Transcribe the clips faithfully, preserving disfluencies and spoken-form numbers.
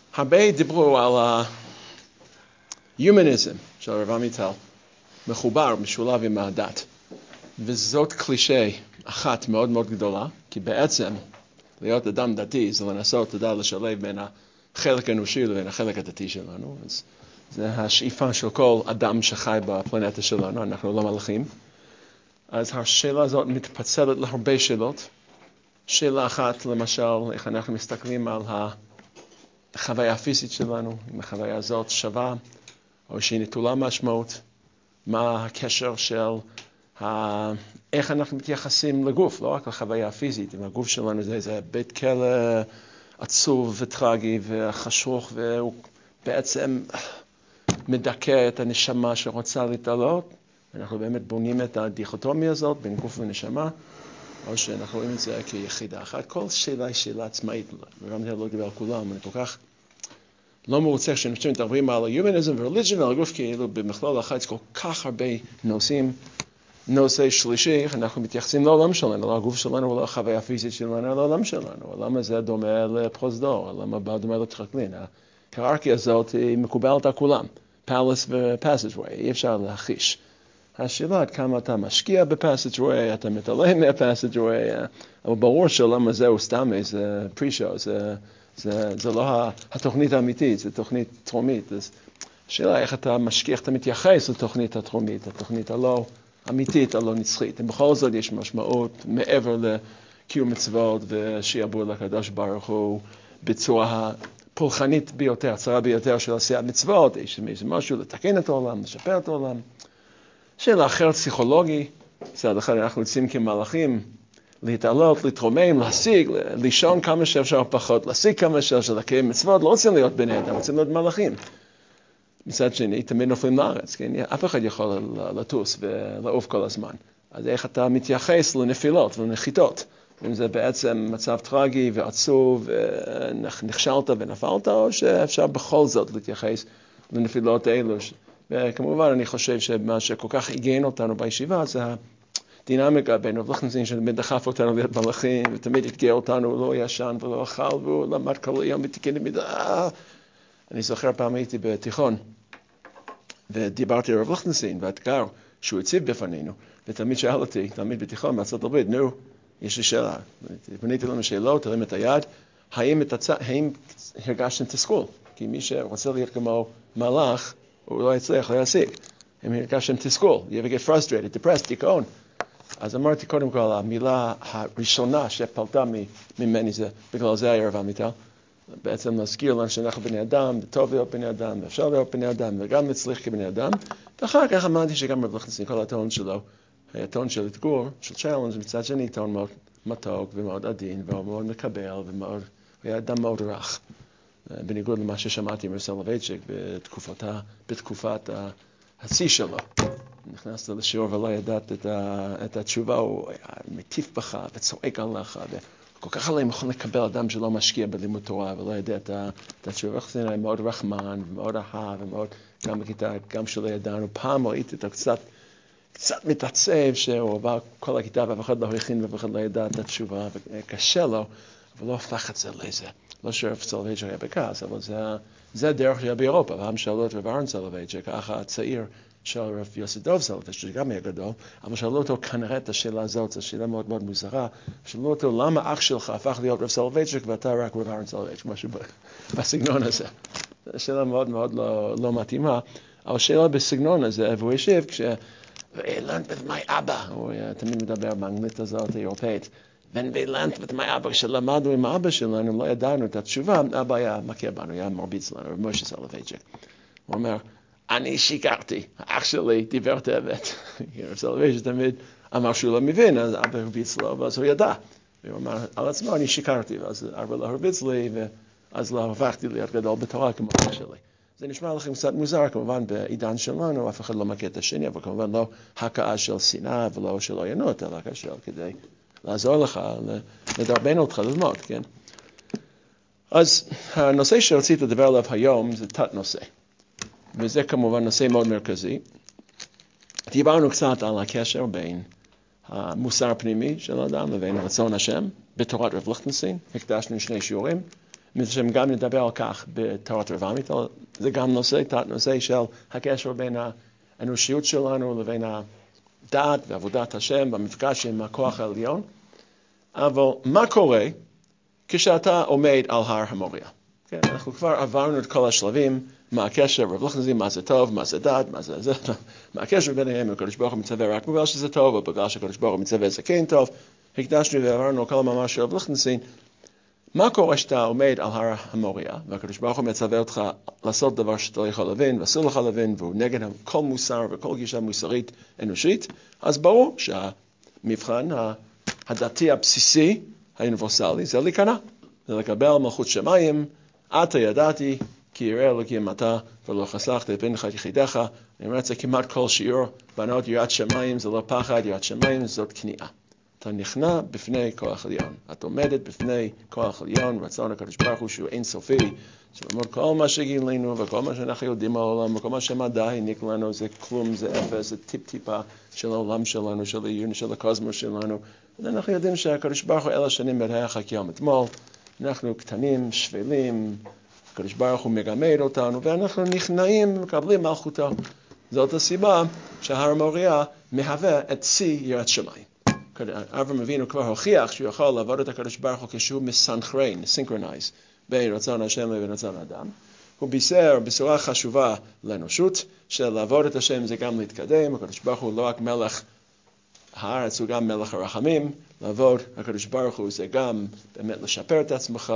הרבה דיברו על ה-humanism של הרב עמיטל, מחובר, משולב עם הדת. וזאת קלישה אחת מאוד מאוד גדולה, כי בעצם להיות אדם דתי זה לנסות, תדע, לשלב בין החלק האנושי לבין החלק הדתי שלנו. אז זה השאיפה של כל אדם שחי בפלנטה שלנו, אנחנו לא מלאכים. אז השאלה הזאת מתפצלת להרבה שאלות. שאלה אחת, למשל, איך אנחנו מסתכלים על החוויה הפיזית שלנו, אם החוויה הזאת שווה, או שהיא נטולה משמעות, מה הקשר של ה... איך אנחנו מתייחסים לגוף, לא רק לחוויה הפיזית, אם הגוף שלנו זה איזה בית כלא עצוב וטרגי וחשוך, והוא בעצם מדכא את הנשמה שרוצה להתעלות. אנחנו באמת בונים את הדיכוטומיה הזאת בין גוף ונשמה, או שאנחנו רואים את זה כיחידה אחת. כל שאלה היא שאלה עצמאית, וגם זה לא דיבר על כולם, אני כל כך לא מרוצה כשאנשים מדברים על ה-humanism ו-religion, על הגוף, כאילו במכלול אחד כל כך הרבה נושאים. נושא שלישי, אנחנו מתייחסים לעולם שלנו, לא הגוף שלנו, לא החוויה הפיזית שלנו, לא העולם שלנו. העולם הזה דומה לפרוזדור, העולם הבא דומה לטרקלין. ההיררכיה הזאת היא מקובלת על כולם, פאלס ופאסג'ווי, אי אפשר להכחיש. השאלה עד כמה אתה משקיע בפאסג'ווי, אתה מתעלם מהפאסג'ווי, אבל ברור שהעולם הזה הוא סתם איזה פרישו, זה, זה, זה לא התוכנית האמיתית, זה תוכנית טרומית. אז השאלה איך אתה משקיע, איך אתה מתייחס לתוכנית הטרומית, התוכנית הלא אמיתית, הלא נצחית. בכל זאת יש משמעות מעבר לקיום מצוות ושיעבור לקדוש ברוך הוא בצורה הפולחנית ביותר, הצרה ביותר של עשיית מצוות, יש משהו לתקן את העולם, לשפר את העולם. שאלה אחרת פסיכולוגי, מצד אחד אנחנו רוצים כמלאכים להתעלות, להתרומם, להשיג, לישון כמה שאפשר פחות, להשיג כמה שאפשר לקיים מצוות, לא רוצים להיות בני אדם, רוצים להיות מלאכים. מצד שני, תמיד נופלים לארץ, כן? אף אחד יכול לטוס ולעוף כל הזמן. אז איך אתה מתייחס לנפילות ולנחיתות? אם זה בעצם מצב טרגי ועצוב, ונכשלת ונפלת, או שאפשר בכל זאת להתייחס לנפילות האלו. וכמובן, אני חושב שמה שכל כך עיגן אותנו בישיבה, זה הדינמיקה בין רב ליכטנשטיין שתמיד דחף אותנו להיות מלאכים, ותמיד התגאה אותנו, הוא לא ישן ולא אכל, והוא למד כל היום ותיקן למידה. אני זוכר פעם הייתי בתיכון, ודיברתי על רב ליכטנשטיין, והאתגר שהוא הציב בפנינו, ותמיד שאל אותי, תמיד בתיכון, בארצות הברית, נו, יש לי שאלה. פניתי לנו שאלות, תרים את היד, האם, התצ... האם הרגשתם תסכול? כי מי שרוצה להיות כמו מלאך, הוא לא יצליח להשיג. אם הרגשתם תסכול, you ever get frustrated, depressed, דיכאון. אז אמרתי קודם כל, המילה הראשונה שפלטה ממני זה, בגלל זה היה רב עמיטל. בעצם להזכיר לנו שאנחנו בני אדם, טוב להיות בני אדם, אפשר להיות בני אדם, וגם נצליח כבני אדם. ואחר כך אמרתי שגם רב ליכטנשטיין, כל הטון שלו, היה טון של אתגור, של צ'אלנג', מצד שני טון מאוד מתוק ומאוד עדין, ומאוד מקבל, ומאוד, היה אדם מאוד רך. בניגוד למה ששמעתי מרב סולובייצ'יק בתקופתה, בתקופת השיא שלו. נכנסת לשיעור ולא ידעת את, ה, את התשובה, הוא היה מטיף בך וצועק עליך, כל כך עליהם יכול לקבל אדם שלא משקיע בלימוד תורה ולא יודע את התשובה. ליכטנשטיין היה מאוד רחמן ומאוד אהב ומאוד, גם בכיתה, גם שלא ידענו. פעם ראיתי אותו קצת, קצת מתעצב שהוא עבר כל הכיתה ואף אחד לא הכין ואף אחד לא ידע את התשובה, וקשה לו, אבל לא הפך את זה לזה. לא שרב סולובייצ'יק היה בכעס, אבל זה, זה הדרך שהיה באירופה. פעם שאלו את רב אהרן סולובייצ'יק, האח הצעיר של רב יוסי דוב סולובייצ'יק, שגם היה גדול, אבל שאלו אותו כנראה את השאלה הזאת, זו שאלה מאוד מאוד מוזרה, שאלו אותו למה אח שלך הפך להיות רב סולובייצ'יק ואתה רק רב אהרן סולובייצ'יק, משהו בסגנון הזה. זו שאלה מאוד מאוד לא, לא מתאימה, אבל שאלה בסגנון הזה, והוא ישיב כש... I learned with my אבא, הוא תמיד מדבר באנגלית הזאת האירופאית, when we learned with my אבא, כשלמדנו עם האבא שלנו, לא ידענו את התשובה, אבא היה מכיר בנו, היה מרביץ לנו, רב משה סולובייצ'יק. הוא אומר, אני שיקרתי, אח שלי דיבר את האמת. רב סולובייצ'יק תמיד אמר שהוא לא מבין, אז אבא הרביץ לו, ואז הוא ידע. והוא אמר, על עצמו אני שיקרתי, ואז אבא לא הרביץ לי, ואז לא הפכתי להיות גדול בתורה כמו אח שלי. זה נשמע לכם קצת מוזר, כמובן בעידן שלנו, אף אחד לא מכיר את השני, אבל כמובן לא הכאה של שנאה ולא של עוינות, אלא כאשר כדי לעזור לך, לדרבן אותך ללמוד, כן? אז הנושא שרציתי לדבר עליו היום זה תת נושא, וזה כמובן נושא מאוד מרכזי. דיברנו קצת על הקשר בין המוסר הפנימי של האדם לבין רצון השם, בתורת רב ליכטנשטיין, הקדשנו שני שיעורים, משום גם נדבר על כך בתורת רב עמיטל, זה גם נושא, תת נושא של הקשר בין האנושיות שלנו לבין הדעת ועבודת השם במפגש עם הכוח העליון. אבל מה קורה כשאתה עומד על הר המוריה? כן, אנחנו כבר עברנו את כל השלבים, מה הקשר, רב לחנזי, מה זה טוב, מה זה דת, מה זה זה, מה הקשר ביניהם, הקדוש ברוך הוא מצווה רק בגלל שזה טוב, או בגלל שהקדוש ברוך הוא מצווה זה כן טוב. הקדשנו ועברנו כל המאמר של רב לחנזי. מה קורה שאתה עומד על הר המוריה, והקדוש ברוך הוא מצווה אותך לעשות דבר שאתה לא יכול להבין, ואסור לך להבין, והוא נגד כל מוסר וכל גישה מוסרית אנושית, אז ברור שהמבחן הדתי הבסיסי, האוניברסלי, זה להיכנע, זה לקבל מלכות שמיים, אתה ידעתי, כי ירא אלוקים אתה, ולא חסכת את בנך את יחידך. אני אומר את זה כמעט כל שיעור, בנות יראת שמיים זה לא פחד, יראת שמיים זאת כניעה. אתה נכנע בפני כוח עליון, את עומדת בפני כוח עליון, רצון הקדוש ברוך הוא שהוא אין סופי, שלמרות כל מה שגילינו וכל מה שאנחנו יודעים מהעולם וכל מה שמדע העניק לנו זה כלום, זה אפס, זה טיפ טיפה של העולם שלנו, של העיון, של הקוסמוס שלנו. אנחנו יודעים שהקדוש ברוך הוא אלה שנים בריח כיום אתמול, אנחנו קטנים, שפלים, הקדוש ברוך הוא מגמד אותנו ואנחנו נכנעים ומקבלים מלכותו. זאת הסיבה שההר המוריה מהווה את שיא יראת שמיים. אברהם אבינו כבר הוכיח שהוא יכול לעבוד את הקדוש ברוך הוא כשהוא מסנכרן, סינכרונייז, בין רצון השם לבין רצון האדם. הוא בישר בשורה חשובה לאנושות, של לעבוד את השם זה גם להתקדם, הקדוש ברוך הוא לא רק מלך הארץ, הוא גם מלך הרחמים, לעבוד הקדוש ברוך הוא זה גם באמת לשפר את עצמך,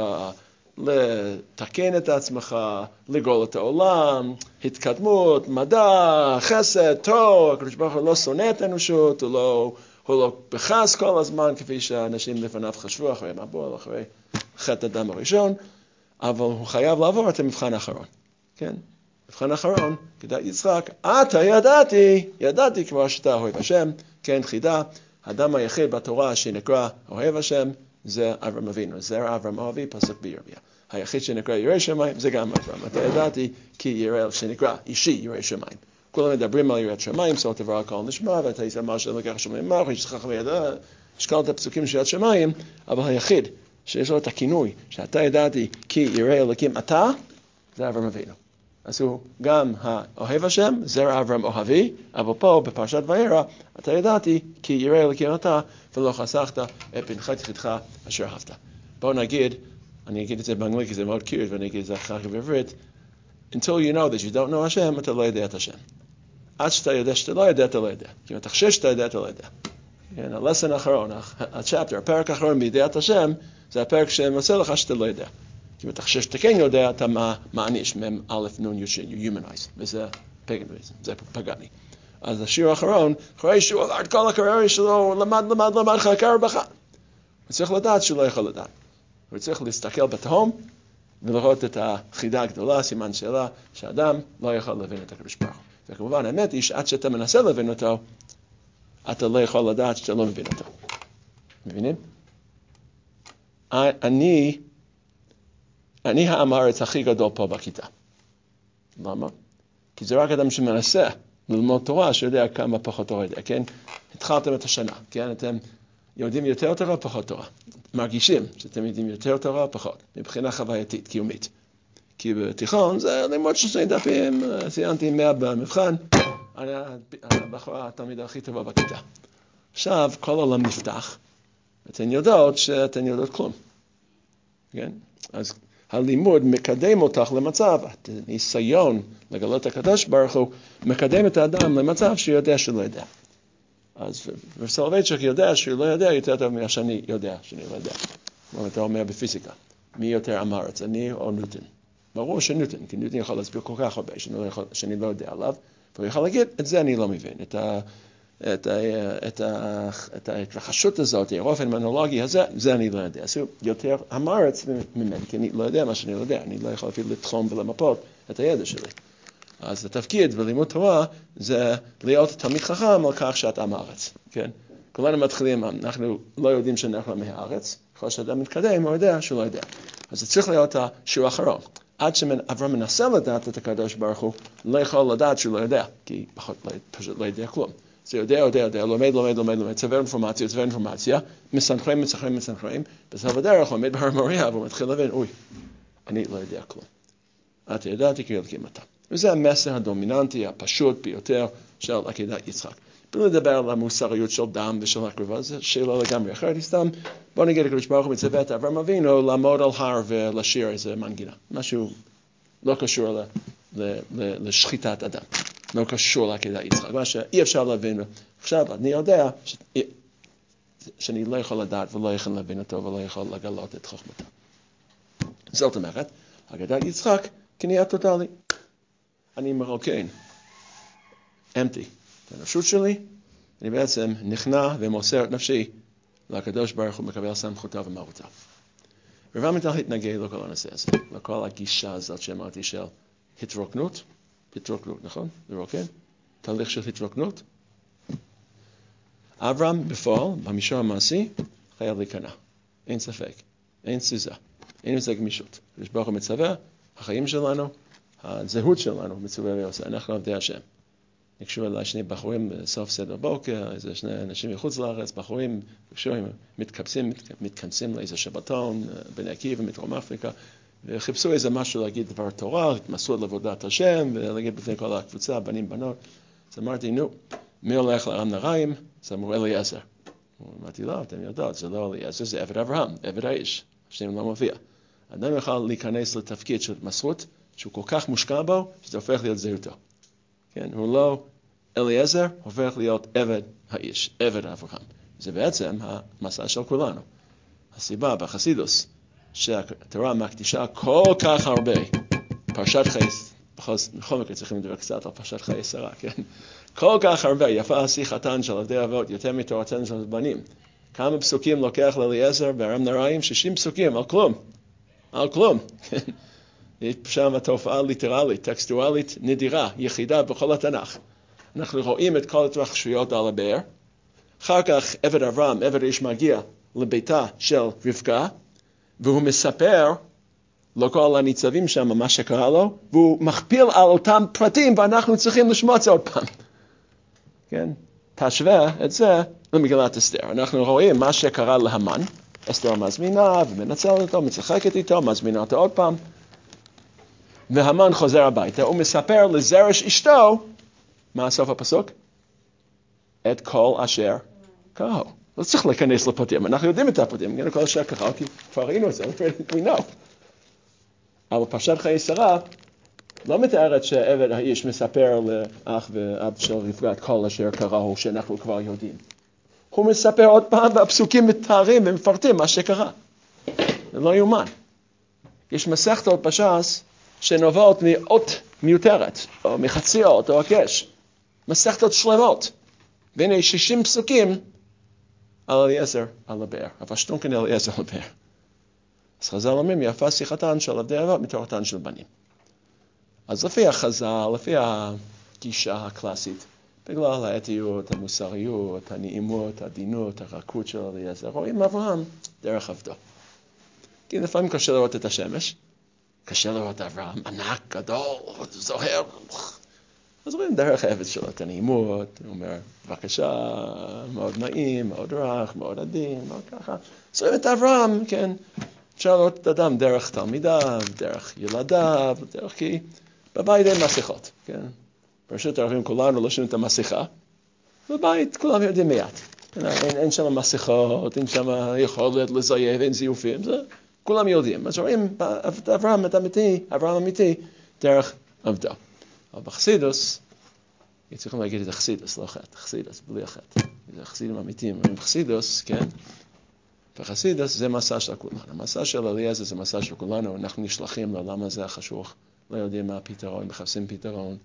לתקן את עצמך, לגאול את העולם, התקדמות, מדע, חסד, טוב, הקדוש ברוך הוא לא שונא את האנושות, הוא לא... הוא לא בחס כל הזמן, כפי שאנשים לפניו חשבו, אחרי מבול, אחרי חטא הדם הראשון, אבל הוא חייב לעבור את המבחן האחרון. כן? מבחן האחרון, כדאי יצחק, אתה ידעתי, ידעתי כבר שאתה אוהב השם, כן חידה, האדם היחיד בתורה שנקרא אוהב השם, זה אברהם אבינו, זרע אברהם אבי, פסוק בירמיה. היחיד שנקרא ירא שמיים, זה גם אברהם. אתה ידעתי, כי ירא שנקרא אישי ירא שמיים. כולם מדברים על יראת שמיים, סוף דבר הכל נשמע, ואתה יסמר של לקח שמיים מח, יש לך חוויה, שכל את הפסוקים של יראת שמיים, אבל היחיד שיש לו את הכינוי, שאתה ידעתי כי ירא אלוקים אתה, זה אברהם אבינו. אז הוא גם האוהב השם, זרע אברהם אוהבי, אבל פה בפרשת וירא, אתה ידעתי כי ירא אלוקים אתה, ולא חסכת את בנך את יחידך אשר אהבת. בואו נגיד, אני אגיד את זה באנגלית כי זה מאוד קיוט, ואני אגיד את זה אחר כך בעברית, until you know that you don't know השם, אתה לא יודע את השם. עד שאתה יודע שאתה לא יודע, אתה לא יודע. כי אם אתה חושב שאתה יודע, אתה לא יודע. כן, הלסן האחרון, הצ'פטר, הפרק האחרון בידיעת השם, זה הפרק שמוצא לך שאתה לא יודע. כי אם אתה חושב שאתה כן יודע, אתה מעניש, מם א' נון יושין, you humanize, וזה פגניזם, זה פגני. אז השיר האחרון, אחרי שהוא עבר את כל הקריירה שלו, למד, למד, למד, חקר בך. הוא צריך לדעת שהוא לא יכול לדעת. הוא צריך להסתכל בתהום, ולראות את החידה הגדולה, סימן שאלה, שאדם לא יכול להבין את הקדוש ברוך הוא. וכמובן, האמת היא שעד שאתה מנסה להבין אותו, אתה לא יכול לדעת שאתה לא מבין אותו. מבינים? אני, אני העם הארץ הכי גדול פה בכיתה. למה? כי זה רק אדם שמנסה ללמוד תורה, שיודע כמה פחות תורה יודע, כן? התחלתם את השנה, כן? אתם יודעים יותר תורה, פחות תורה. מרגישים שאתם יודעים יותר תורה, פחות. מבחינה חווייתית, קיומית. כי בתיכון זה לימוד שני דפים, ציינתי מאה במבחן, אני הבחורה התלמידה הכי טובה בכיתה. עכשיו כל העולם נפתח, אתן יודעות שאתן יודעות כלום. כן? אז הלימוד מקדם אותך למצב, הניסיון לגלות הקדוש ברוך הוא, מקדם את האדם למצב שהוא יודע שהוא לא יודע. אז וסולובייצ'יק יודע שהוא לא יודע יותר טוב ממה שאני יודע שאני לא יודע. כמו אתה אומר בפיזיקה, מי יותר עם הארץ, אני או ניוטון? ברור שניוטון, כי ניוטון יכול להסביר כל כך הרבה שאני לא, יכול, שאני לא יודע עליו, והוא יכול להגיד, את זה אני לא מבין, את, ה, את, ה, את, ה, את ההתרחשות הזאת, האופן המונולוגי הזה, זה אני לא יודע. אז הוא יותר עם הארץ ממני, כי אני לא יודע מה שאני לא יודע, אני לא יכול אפילו לתחום ולמפות את הידע שלי. אז התפקיד בלימוד תורה זה להיות תלמיד חכם על כך שאת עם הארץ, כן? כולנו מתחילים, אנחנו לא יודעים שאנחנו מהארץ, כל שאדם מתקדם, הוא יודע שהוא לא יודע. אז זה צריך להיות השיעור האחרון. עד שאברהם מנסה לדעת את הקדוש ברוך הוא, לא יכול לדעת שהוא לא יודע, כי פחות פשוט לא יודע כלום. זה יודע, יודע, יודע, לומד, לומד, לומד, לומד, צבר אינפורמציה, צבר אינפורמציה, מסנכרם, מסנכרם, מסנכרם, בסוף הדרך הוא עומד בהר מוריה, והוא מתחיל להבין, אוי, אני לא יודע כלום. את ידעתי כי אלוקים אתה. וזה המסר הדומיננטי, הפשוט ביותר של עקדת יצחק. בלי לדבר על המוסריות של דם ושל הקרבה, זו שאלה לגמרי אחרת. סתם, בוא נגיד הקדוש ברוך הוא מצווה את אברהם אבינו לעמוד על הר ולשיר איזה מנגינה. משהו לא קשור ל, ל, ל, לשחיטת אדם. לא קשור לעקדת יצחק. מה שאי אפשר להבין. עכשיו, אני יודע ש... שאני לא יכול לדעת ולא יכול להבין אותו ולא יכול לגלות את חוכמתו. זאת אומרת, עקדת יצחק כניעה טוטלי. אני מרוקן, empty, את הנפשות שלי, אני בעצם נכנע ומוסר את נפשי לקדוש ברוך הוא מקבל סמכותו ומרותיו. רב עמיטל התנגד לכל הנושא הזה, לכל הגישה הזאת שאמרתי של התרוקנות, התרוקנות, נכון? לרוקן, תהליך של התרוקנות. אברהם בפועל, במישור המעשי, חייב להיכנע, אין ספק, אין סוזה, אין איזה גמישות. הקדוש ברוך הוא מצווה, החיים שלנו, הזהות שלנו מצווה ועושה, אנחנו עבדי השם. נקשו אליי שני בחורים בסוף סדר בוקר, איזה שני אנשים מחוץ לארץ, בחורים, קשורים, מתכנסים, מתכנסים לאיזה שבתון, בני עקיבא, מדרום אפריקה, וחיפשו איזה משהו להגיד דבר תורה, התמסרו לעבודת השם, ולהגיד בפני כל הקבוצה, בנים, בנות. אז אמרתי, נו, מי הולך לארם נהריים? אז אמרו אליעזר. אמרתי, לא, אתם יודעות, זה לא אליעזר, זה עבד אברהם, עבד האיש, השם לא מופיע. אדם יכול להיכנס לתפקיד של התמסרות, שהוא כל כך מושקע בו, שזה הופך להיות זהותו. כן, הוא לא אליעזר, הופך להיות עבד האיש, עבד אברהם. זה בעצם המסע של כולנו. הסיבה בחסידוס, שהתורה מקדישה כל כך הרבה, פרשת חייס, בכל מקרה צריכים לדבר קצת על פרשת חיי שרה, כן? כל כך הרבה, יפה שיחתן של עבדי אבות, יותר מתורתן של בנים. כמה פסוקים לוקח לאליעזר בארם נהריים? שישים פסוקים, על כלום. על כלום. יש שם התופעה ליטרלית, טקסטואלית, נדירה, יחידה בכל התנ"ך. אנחנו רואים את כל התרחשויות על הבאר. אחר כך עבד אברהם, עבד האיש מגיע לביתה של רבקה, והוא מספר לכל הניצבים שם מה שקרה לו, והוא מכפיל על אותם פרטים, ואנחנו צריכים לשמוע את זה עוד פעם. כן? תשווה את זה למגילת אסתר. אנחנו רואים מה שקרה להמן, אסתר מזמינה ומנצלת אותו, מצחקת איתו, מזמינה אותו עוד פעם. והמן חוזר הביתה, הוא מספר לזרש אשתו, מה הסוף הפסוק? את כל אשר קראו. לא צריך להיכנס לפרטים, אנחנו יודעים את הפרטים, כן, כל אשר קראו, כי כבר ראינו את זה, we know. אבל פרשת חיי שרה לא מתארת שעבד האיש מספר לאח ואב של רבקה את כל אשר קראו, שאנחנו כבר יודעים. הוא מספר עוד פעם, והפסוקים מתארים ומפרטים מה שקרה. זה לא יאומן. יש מסכתות בש"ס שנובעות מאות מיותרת, או מחצי אות, או הקש. מסכתות שלמות. והנה שישים פסוקים על אליעזר על הבאר. הפשטון כאן אליעזר על הבאר. אז חז"ל אומרים, יפה שיחתן של עבדי אבות מתורתן של בנים. אז לפי החז"ל, לפי הגישה הקלאסית, בגלל האתיות, המוסריות, הנעימות, העדינות, הרכות של אליעזר, רואים אברהם דרך עבדו. כי לפעמים קשה לראות את השמש, קשה לראות אברהם, ענק, גדול, זוהר. אז רואים דרך העבד שלו, את הנעימות, הוא אומר, בבקשה, מאוד נעים, מאוד רך, מאוד עדין, מאוד ככה. אז רואים את אברהם, כן, אפשר לראות את אדם דרך תלמידיו, דרך ילדיו, דרך כי בבית אין מסכות, כן. פשוט הרבים כולנו לא שומעים את המסכה, בבית כולם יודעים מיד. אין, אין שם מסכות, אין שם יכולת לזייף, אין זיופים, זה כולם יודעים. אז רואים את אברהם, את אמיתי, אברהם אמיתי, דרך עבדו. אבל בחסידוס, צריכים להגיד את החסידוס, לא חטא, חסידוס, בלי החטא. זה חסידים אמיתיים. בחסידוס, כן, בחסידוס זה מסע של כולנו. המסע של אליעזר זה מסע של כולנו, אנחנו נשלחים לעולם הזה החשוך, לא יודעים מה הפתרון, מחפשים פתרון,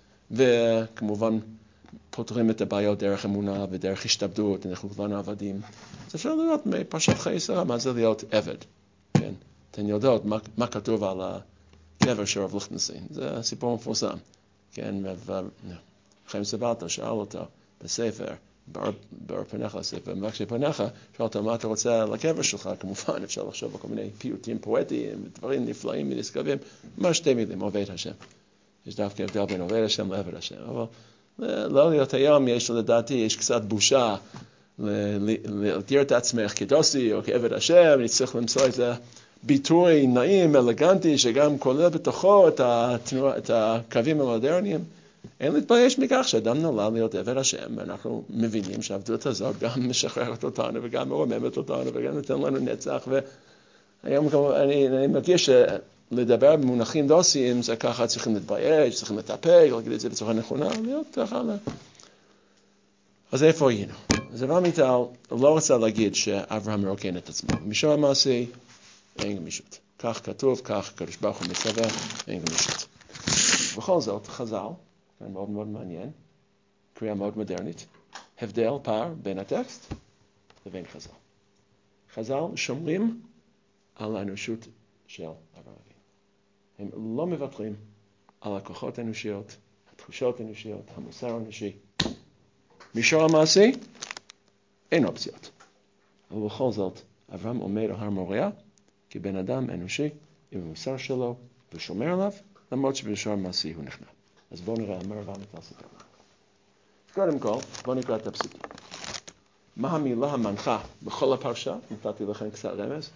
וכמובן פותרים את הבעיות דרך אמונה ודרך השתבדות, אנחנו כולנו עבדים. אז אפשר לראות מפרשת חיי שרה, מה זה להיות עבד, כן? אתן יודעות מה, מה כתוב על הקבר של רב ליכטנשטיין, זה סיפור מפורסם, כן? וחיים סבלתא שאל אותו בספר, באור פניך לספר, מבקשי פניך, שאל אותו מה אתה רוצה לקבר שלך, כמובן אפשר לחשוב על כל מיני פיוטים פואטיים, דברים נפלאים ונשגבים, ממש שתי מילים, עובד השם. יש דווקא הבדל בין עובד השם לעבד השם, אבל לא להיות היום, יש לדעתי, יש קצת בושה להגדיר את עצמך כדוסי או כעבד השם, אני צריך למצוא איזה ביטוי נעים, אלגנטי, שגם כולל בתוכו את, התנוע, את הקווים המודרניים. אין להתבייש מכך שאדם נולד להיות עבד השם, ואנחנו מבינים שהעבדות הזאת גם משחררת אותנו וגם מרוממת אותנו וגם נותן לנו נצח. והיום אני, אני מרגיש שלדבר במונחים דוסיים זה ככה צריכים להתבייש, צריכים לטפל, להגיד את זה בצורה נכונה, להיות ככה. אז איפה היינו? אז אברהם מיטל לא רוצה להגיד שאברהם מרוקן את עצמו. במישור המעשי אין גמישות. כך כתוב, כך הקדוש ברוך הוא מצווה, אין גמישות. בכל זאת, חז"ל, מאוד מאוד מעניין, קריאה מאוד מודרנית, הבדל, פער בין הטקסט לבין חז"ל. חז"ל שומרים על האנושות של אברהם אבינו. הם לא מוותרים על הכוחות האנושיות, התחושות האנושיות, המוסר האנושי. מישור המעשי, אין אופציות. אבל בכל זאת, אברהם עומד על הר מוריה כבן אדם אנושי עם המוסר שלו ושומר עליו, למרות שבמישור המעשי הוא נכנע. אז בואו נראה מה אברהם מיטל סיפר. קודם כל, בואו נקרא את הפסוקים. מה המילה המנחה בכל הפרשה? נתתי לכם קצת רמז.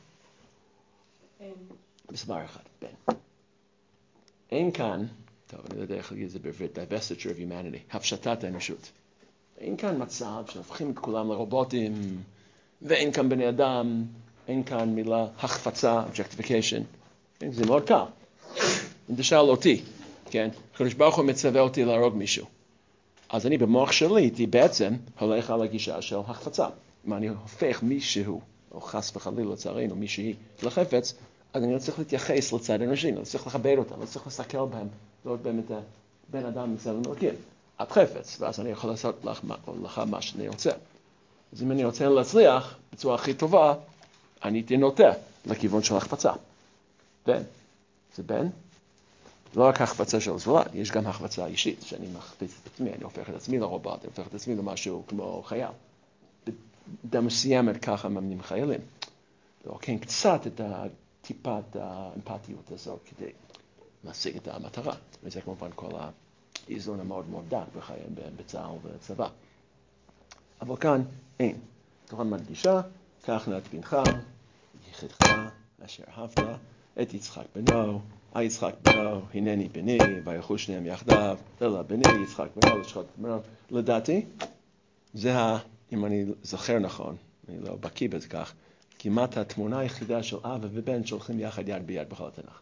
מספר אחד, בן. אין כאן, טוב, אני לא יודע איך להגיד את זה בעברית, divestiture of humanity, הפשטת האנושות. אין כאן מצב שהופכים את כולם לרובוטים, ואין כאן בני אדם, אין כאן מילה החפצה, objectification. זה מאוד קל. אם תשאל אותי, כן? הקדוש ברוך הוא מצווה אותי להרוג מישהו. אז אני במוח שלי הייתי בעצם הולך על הגישה של החפצה. אם אני הופך מישהו, או חס וחלילה לצערנו, מישהי לחפץ, אז אני לא צריך להתייחס לצד האנושי, אני לא צריך לכבד אותם, לא צריך לסתכל בהם, לא באמת בן אדם מצווה אלוקים. את חפץ, ואז אני יכול לעשות לך, לך מה שאני רוצה. אז אם אני רוצה להצליח בצורה הכי טובה, אני הייתי נוטה לכיוון של החפצה. בן. זה בן. לא רק החפצה של זולת, יש גם החפצה אישית, שאני מחפץ את עצמי, אני הופך את עצמי לרובוט, אני הופך את עצמי למשהו כמו חייל. בדם מסוימת ככה ממנים חיילים. לוקחים קצת את טיפת האמפתיות הזאת כדי להשיג את המטרה. וזה כמובן כל האיזון המאוד מאוד דק בחיים בצה"ל ובצבא. אבל כאן אין. תורה מדגישה, קח נא את בנך, יחידך, אשר אהבת, את יצחק בנו, יצחק בנו, הנני בני, וילכו שניהם יחדיו, אלא בני, יצחק בנו, לשחוט בנו. לדעתי, זה, אם אני זוכר נכון, אני לא בקיא בזה כך, כמעט התמונה היחידה של אבא ובן שהולכים יחד יד ביד בכל התנ"ך.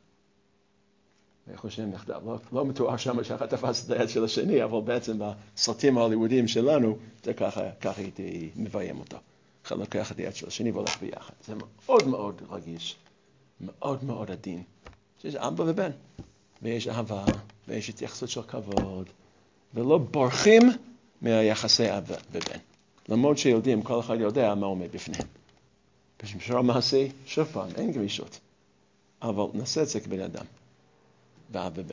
וילכו שניהם יחדיו. לא, לא מתואר שם שאחד תפס את היד של השני, אבל בעצם בסרטים ההוליוודיים שלנו, זה ככה, ככה הייתי מביים אותו. אחד לוקח את היד של השני והולך ביחד. זה מאוד מאוד רגיש, מאוד מאוד עדין. שיש אבא ובן, ויש אהבה, ויש התייחסות של כבוד, ולא בורחים מהיחסי אבא ובן. למרות שיודעים, כל אחד יודע מה עומד בפניהם. במישור המעשי, שוב פעם, אין גמישות. אבל נעשה את זה כבן אדם, ואב ובן.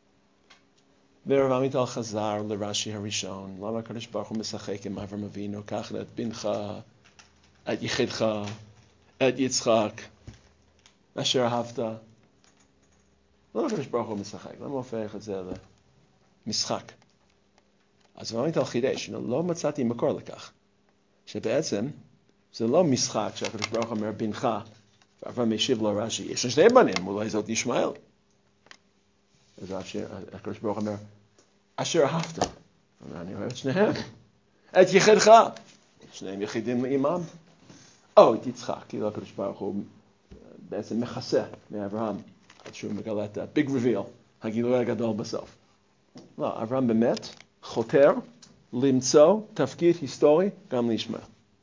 ואברהם מיטל חזר לרש"י הראשון, למה הקדוש ברוך הוא משחק עם אברהם אבינו, קח את בנך, את יחידך, את יצחק, אשר אהבת. למה הקדוש ברוך הוא משחק? למה הוא הופך את זה למשחק? אז אברהם מיטל חידש, לא מצאתי מקור לכך, שבעצם זה לא משחק שהקדוש ברוך אומר בנך, ואברהם משיב לו רש"י, יש שני בנים, אולי זאת ישמעאל. אז הקדוש ברוך אומר, אשר אהבת. אני אוהב את שניהם. את יחידך. שניהם יחידים לאמם. או את יצחק, כאילו הקדוש ברוך הוא בעצם מכסה מאברהם, עד שהוא מגלה את הביג ריביל, הגילוי הגדול בסוף. לא, אברהם באמת חותר למצוא תפקיד היסטורי גם לישמעאל.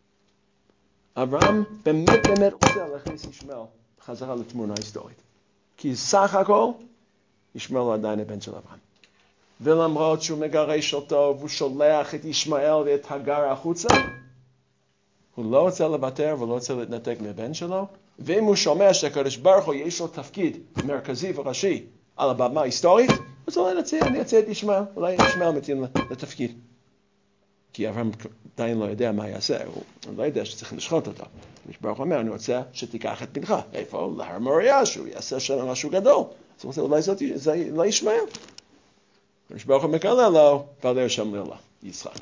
אברהם באמת באמת רוצה להכניס ישמעאל חזרה לתמונה היסטורית. כי סך הכל, ישמעאל הוא עדיין הבן של אברהם. ולמרות שהוא מגרש אותו, והוא שולח את ישמעאל ואת הגר החוצה, הוא לא רוצה לוותר ולא רוצה להתנתק מהבן שלו, ואם הוא שומע שהקדוש ברוך הוא יש לו תפקיד מרכזי וראשי על הבמה ההיסטורית, אז אולי נציע, אני אציע את ישמעאל, אולי ישמעאל מתאים לתפקיד. כי אברהם עדיין לא יודע מה יעשה, הוא לא יודע שצריך לשחוט אותו. הקדוש ברוך הוא אומר, אני רוצה שתיקח את בנך. איפה? להר מוריה, שהוא יעשה שם משהו גדול. אז הוא רוצה, אולי זאת, זה לא ישמעאל. הקדוש ברוך הוא מגלה לו, ועלה שם לילה, יצחק.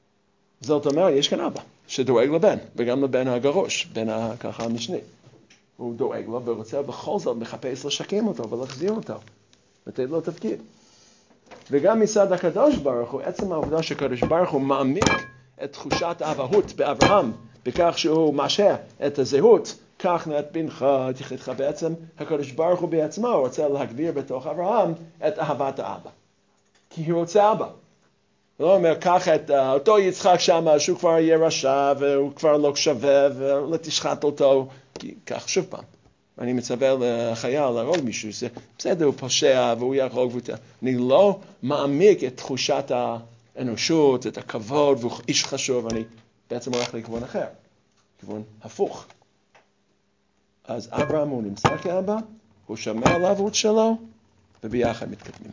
זאת אומרת, יש כאן אבא, שדואג לבן, וגם לבן הגרוש, בן ככה המשני. הוא דואג לו ורוצה בכל זאת מחפש לשקם אותו ולהחזיר אותו, לתת לו תפקיד. וגם מצד הקדוש ברוך הוא, עצם העובדה שקדוש ברוך הוא מעמיק את תחושת האבהות באברהם, בכך שהוא משהה את הזהות, כך נאת בנך תחתך. בעצם הקדוש ברוך הוא בעצמו רוצה להגביר בתוך אברהם את אהבת האבא. כי הוא רוצה אבא. הוא לא אומר, קח את אותו יצחק שם, שהוא כבר יהיה רשע, והוא כבר לא שווה, ולתשחט אותו. כך שוב פעם. אני מצווה לחייל להרוג מישהו, זה בסדר, הוא פושע, והוא יהרוג אותה. אני לא מעמיק את תחושת האנושות, את הכבוד, והוא איש חשוב, אני בעצם הולך לכיוון אחר, כיוון הפוך. אז אברהם הוא נמצא כאבא, הוא שומע על האבות שלו, וביחד מתקדמים.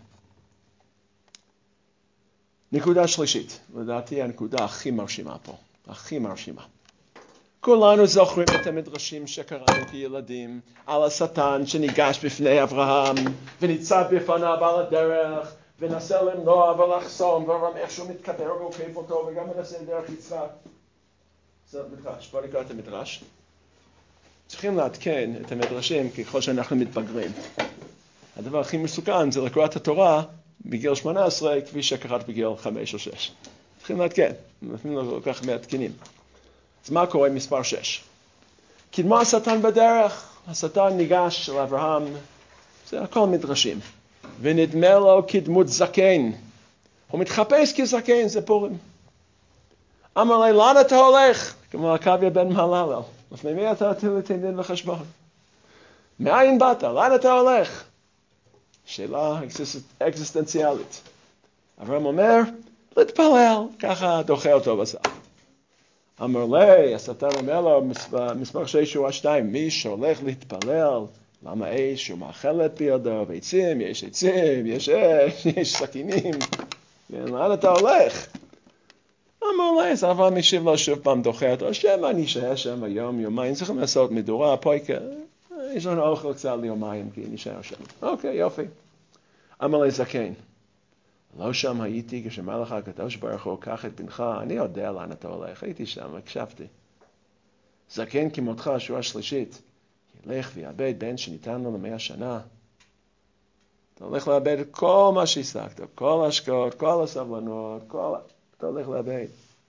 נקודה שלישית, לדעתי הנקודה הכי מרשימה פה, הכי מרשימה. כולנו זוכרים את המדרשים שקראנו כילדים, על השטן שניגש בפני אברהם, וניצב בפניו על הדרך, ונסה למנוע ולחסום, ורם איכשהו מתקבר ועוקף אותו, וגם מנסה דרך יצחק. זה מדרש, בוא נקרא את המדרש. צריכים לעדכן את המדרשים ככל שאנחנו מתבגרים. הדבר הכי מסוכן זה לקרוא את התורה בגיל שמונה עשרה, כפי שקראת בגיל חמש או שש. צריכים לעדכן, אנחנו לא כל כך מעדכנים. אז מה קורה עם מספר שש? קדמה השטן בדרך, השטן ניגש אל אברהם, זה הכל מדרשים. ונדמה לו כדמות זקן. הוא מתחפש כזקן, זה פורים. אמר לי, לאן אתה הולך? כמו עקביה בן מהללל. לפני מי אתה תיתן דין וחשבון? מאין באת? לאן אתה הולך? שאלה אקזיסטנציאלית. אברהם אומר, להתפלל, ככה דוחה אותו בסוף. אמר לי, השטן אומר לו, מספר שש שורה שתיים, מי שהולך להתפלל, למה אש ומאכלת בידו, ביצים, יש עצים, יש אש, יש סכינים, לאן אתה הולך? אמר לי, אז אברהם משיב לו שוב פעם דוחה אותו, שמה אני אשאר שם היום, יומיים, צריכים לעשות מדורה, פויקה, יש לנו אוכל קצת ליומיים, כי נשאר שם. אוקיי, יופי. אמר לי, זקן, לא שם הייתי כשאמר לך הקדוש ברוך הוא, קח את בנך, אני יודע לאן אתה הולך, הייתי שם, הקשבתי. זקן כמותך, שורה שלישית, ילך ויאבד בן שניתן לו למאה שנה. אתה הולך לאבד את כל מה שהשגת, כל ההשקעות, כל הסבלנות, כל... אתה הולך לאבד.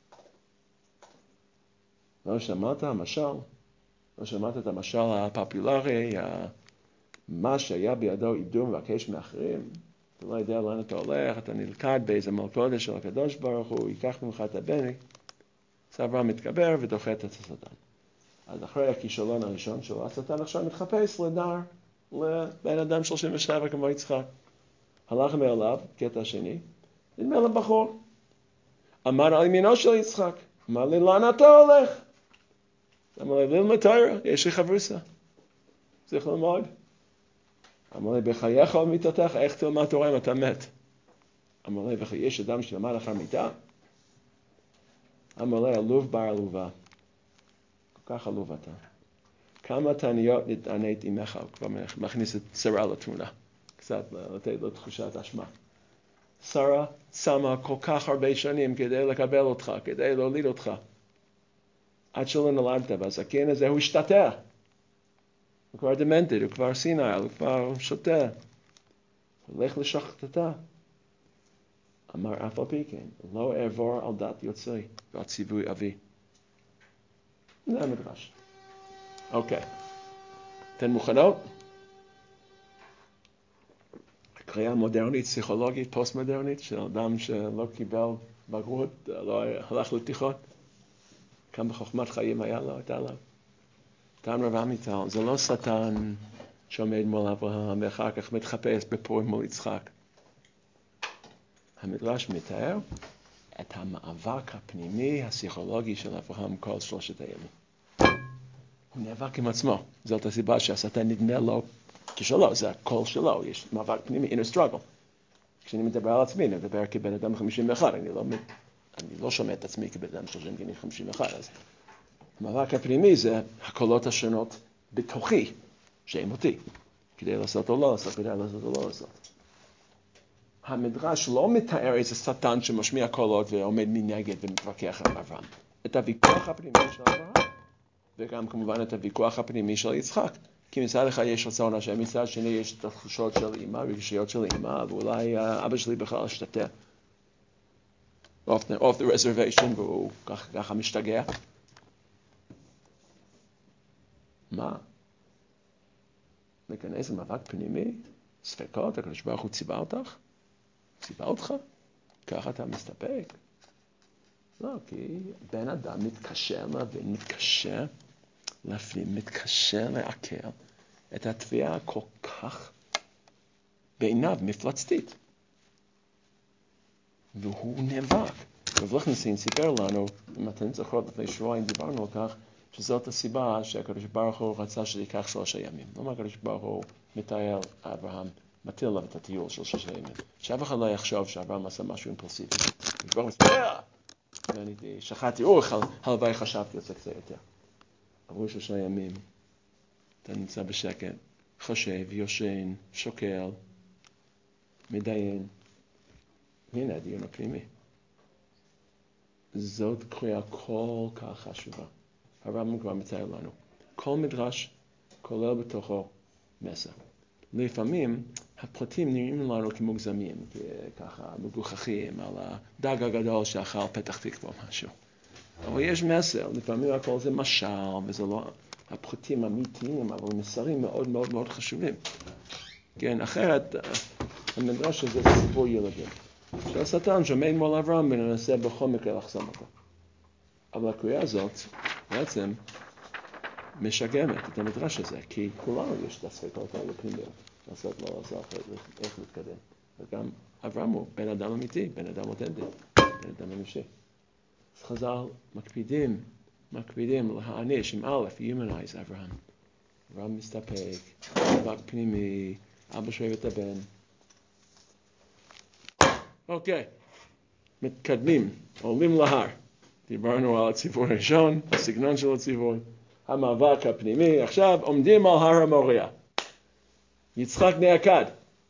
לא שמעת המשל? לא שמעת את המשל הפופולרי, מה שהיה בידו עידו מבקש מאחרים? אתה לא יודע לאן אתה הולך, אתה נלכד באיזה מלכודת של הקדוש ברוך הוא, ייקח ממך את הבן. אז אברהם מתגבר ודוחה את השטן. אז אחרי הכישלון הראשון שלו, השטן עכשיו מתחפש לנער, לבן אדם שלושים ושבע כמו יצחק. הלך מאליו, קטע שני, נדמה לבחור. אמר על ימינו של יצחק, אמר לי, לאן אתה הולך? אמר לי, ללמוד תורה, יש לי חברוסה. צריך ללמוד. אמר לי, בחייך על מיתתך, איך תלמד תורה אם אתה מת? אמר לי, וכי יש אדם שלמד אחר מיתה? אמר לי, עלוב בר עלובה. כל כך עלוב אתה. כמה תעניות נתענית עמך, הוא כבר מכניס את שרה לתמונה. קצת לתת לו תחושת אשמה. שרה שמה כל כך הרבה שנים כדי לקבל אותך, כדי להוליד אותך. עד שלא נולדת, והזקן הזה הוא השתתע. הוא כבר דמנטד, הוא כבר סינאי, הוא כבר שותה. הוא הולך לשחטתה. אמר אף על פי כן, לא אעבור על דת יוצאי, ועל ציווי אבי. זה המדרש. אוקיי. אתן מוכנות? קריאה מודרנית, פסיכולוגית, פוסט-מודרנית, של אדם שלא קיבל בגרות, לא הלך לתיכון. כמה חוכמת חיים היה לו, הייתה לו. טען רב עמיטל, זה לא שטן שעומד מול אברהם ואחר כך מתחפש בפורים מול יצחק. המדרש מתאר את המאבק הפנימי הפסיכולוגי של אברהם כל שלושת הימים. הוא נאבק עם עצמו. זאת הסיבה שהשטן נדמה לו כשלו, זה הקול שלו, יש מאבק פנימי, inner struggle. כשאני מדבר על עצמי, אני מדבר כבן אדם חמישים ואחת, אני לא, אני לא שומע את עצמי כבן אדם שלושים, כי אני חמישים ואחת, אז המאבק הפנימי זה הקולות השונות בתוכי, שהם אותי, כדי לעשות או לא לעשות, כדי לעשות או לא לעשות. המדרש לא מתאר איזה שטן שמשמיע קולות ועומד מנגד ומתווכח עם אברהם. את הוויכוח הפנימי של אברהם, וגם כמובן את הוויכוח הפנימי של יצחק. כי מצד אחד יש רצון השם, מצד שני יש את התחושות של אמא, רגשיות של אמא, ואולי אבא שלי בכלל השתתף. off the, off the reservation, והוא ככה, ככה משתגע. מה? להיכנס למאבק פנימי? ספקות, הקדוש ברוך הוא ציווה אותך? ציווה אותך? ככה אתה מסתפק? לא, כי בן אדם מתקשה להבין, מתקשה להפנים, מתקשה לעכל את התביעה כל כך בעיניו מפלצתית. והוא נאבק. רב ליכטנשטיין סיפר לנו, אם אתם זוכרות לפני שבועיים דיברנו על כך, שזאת הסיבה שהקדוש ברוך הוא רצה שזה ייקח שלושה ימים. למה הקדוש ברוך הוא מתאר אברהם, מטיל עליו את הטיול של שלושה ימים? שאף אחד לא יחשוב שאברהם עשה משהו אימפולסיבי. הקדוש ברוך הוא מספר, ואני שחטתי אורך, הלוואי חשבתי יוצא קצת יותר. עברו שלושה ימים, אתה נמצא בשקט, חושב, יושן, שוקל, מדיין. הנה הדיון הפנימי. זאת קריאה כל כך חשובה. הרמב"ם כבר מתאר לנו. כל מדרש כולל בתוכו מסר. לפעמים הפרטים נראים לנו כמוגזמים, ככה מגוחכים, על הדג הגדול שאכל פתח תקווה או משהו. אבל יש מסר, לפעמים הכל זה משל, וזה לא הפרטים אמיתיים, אבל מסרים מאוד מאוד מאוד חשובים. כן, אחרת המדרש הזה זה סיפור ילדים. שהשטן שומע מול אברהם וננסה בכל מקרה לחסום אותו. אבל הקריאה הזאת בעצם משגמת את המדרש הזה, כי כולנו יש את הספקות האלה פנימיות, לעשות לא לעשות, איך להתקדם. וגם אברהם הוא בן אדם אמיתי, בן אדם אותנטי, בן אדם אנושי. אז חז"ל מקפידים, מקפידים להעניש עם א', humanize אברהם. אברהם מסתפק, מאבק פנימי, אבא שואב את הבן. אוקיי, מתקדמים, עולים להר. דיברנו על הציווי הראשון, הסגנון של הציווי, המאבק הפנימי. עכשיו עומדים על הר המוריה. יצחק נעקד.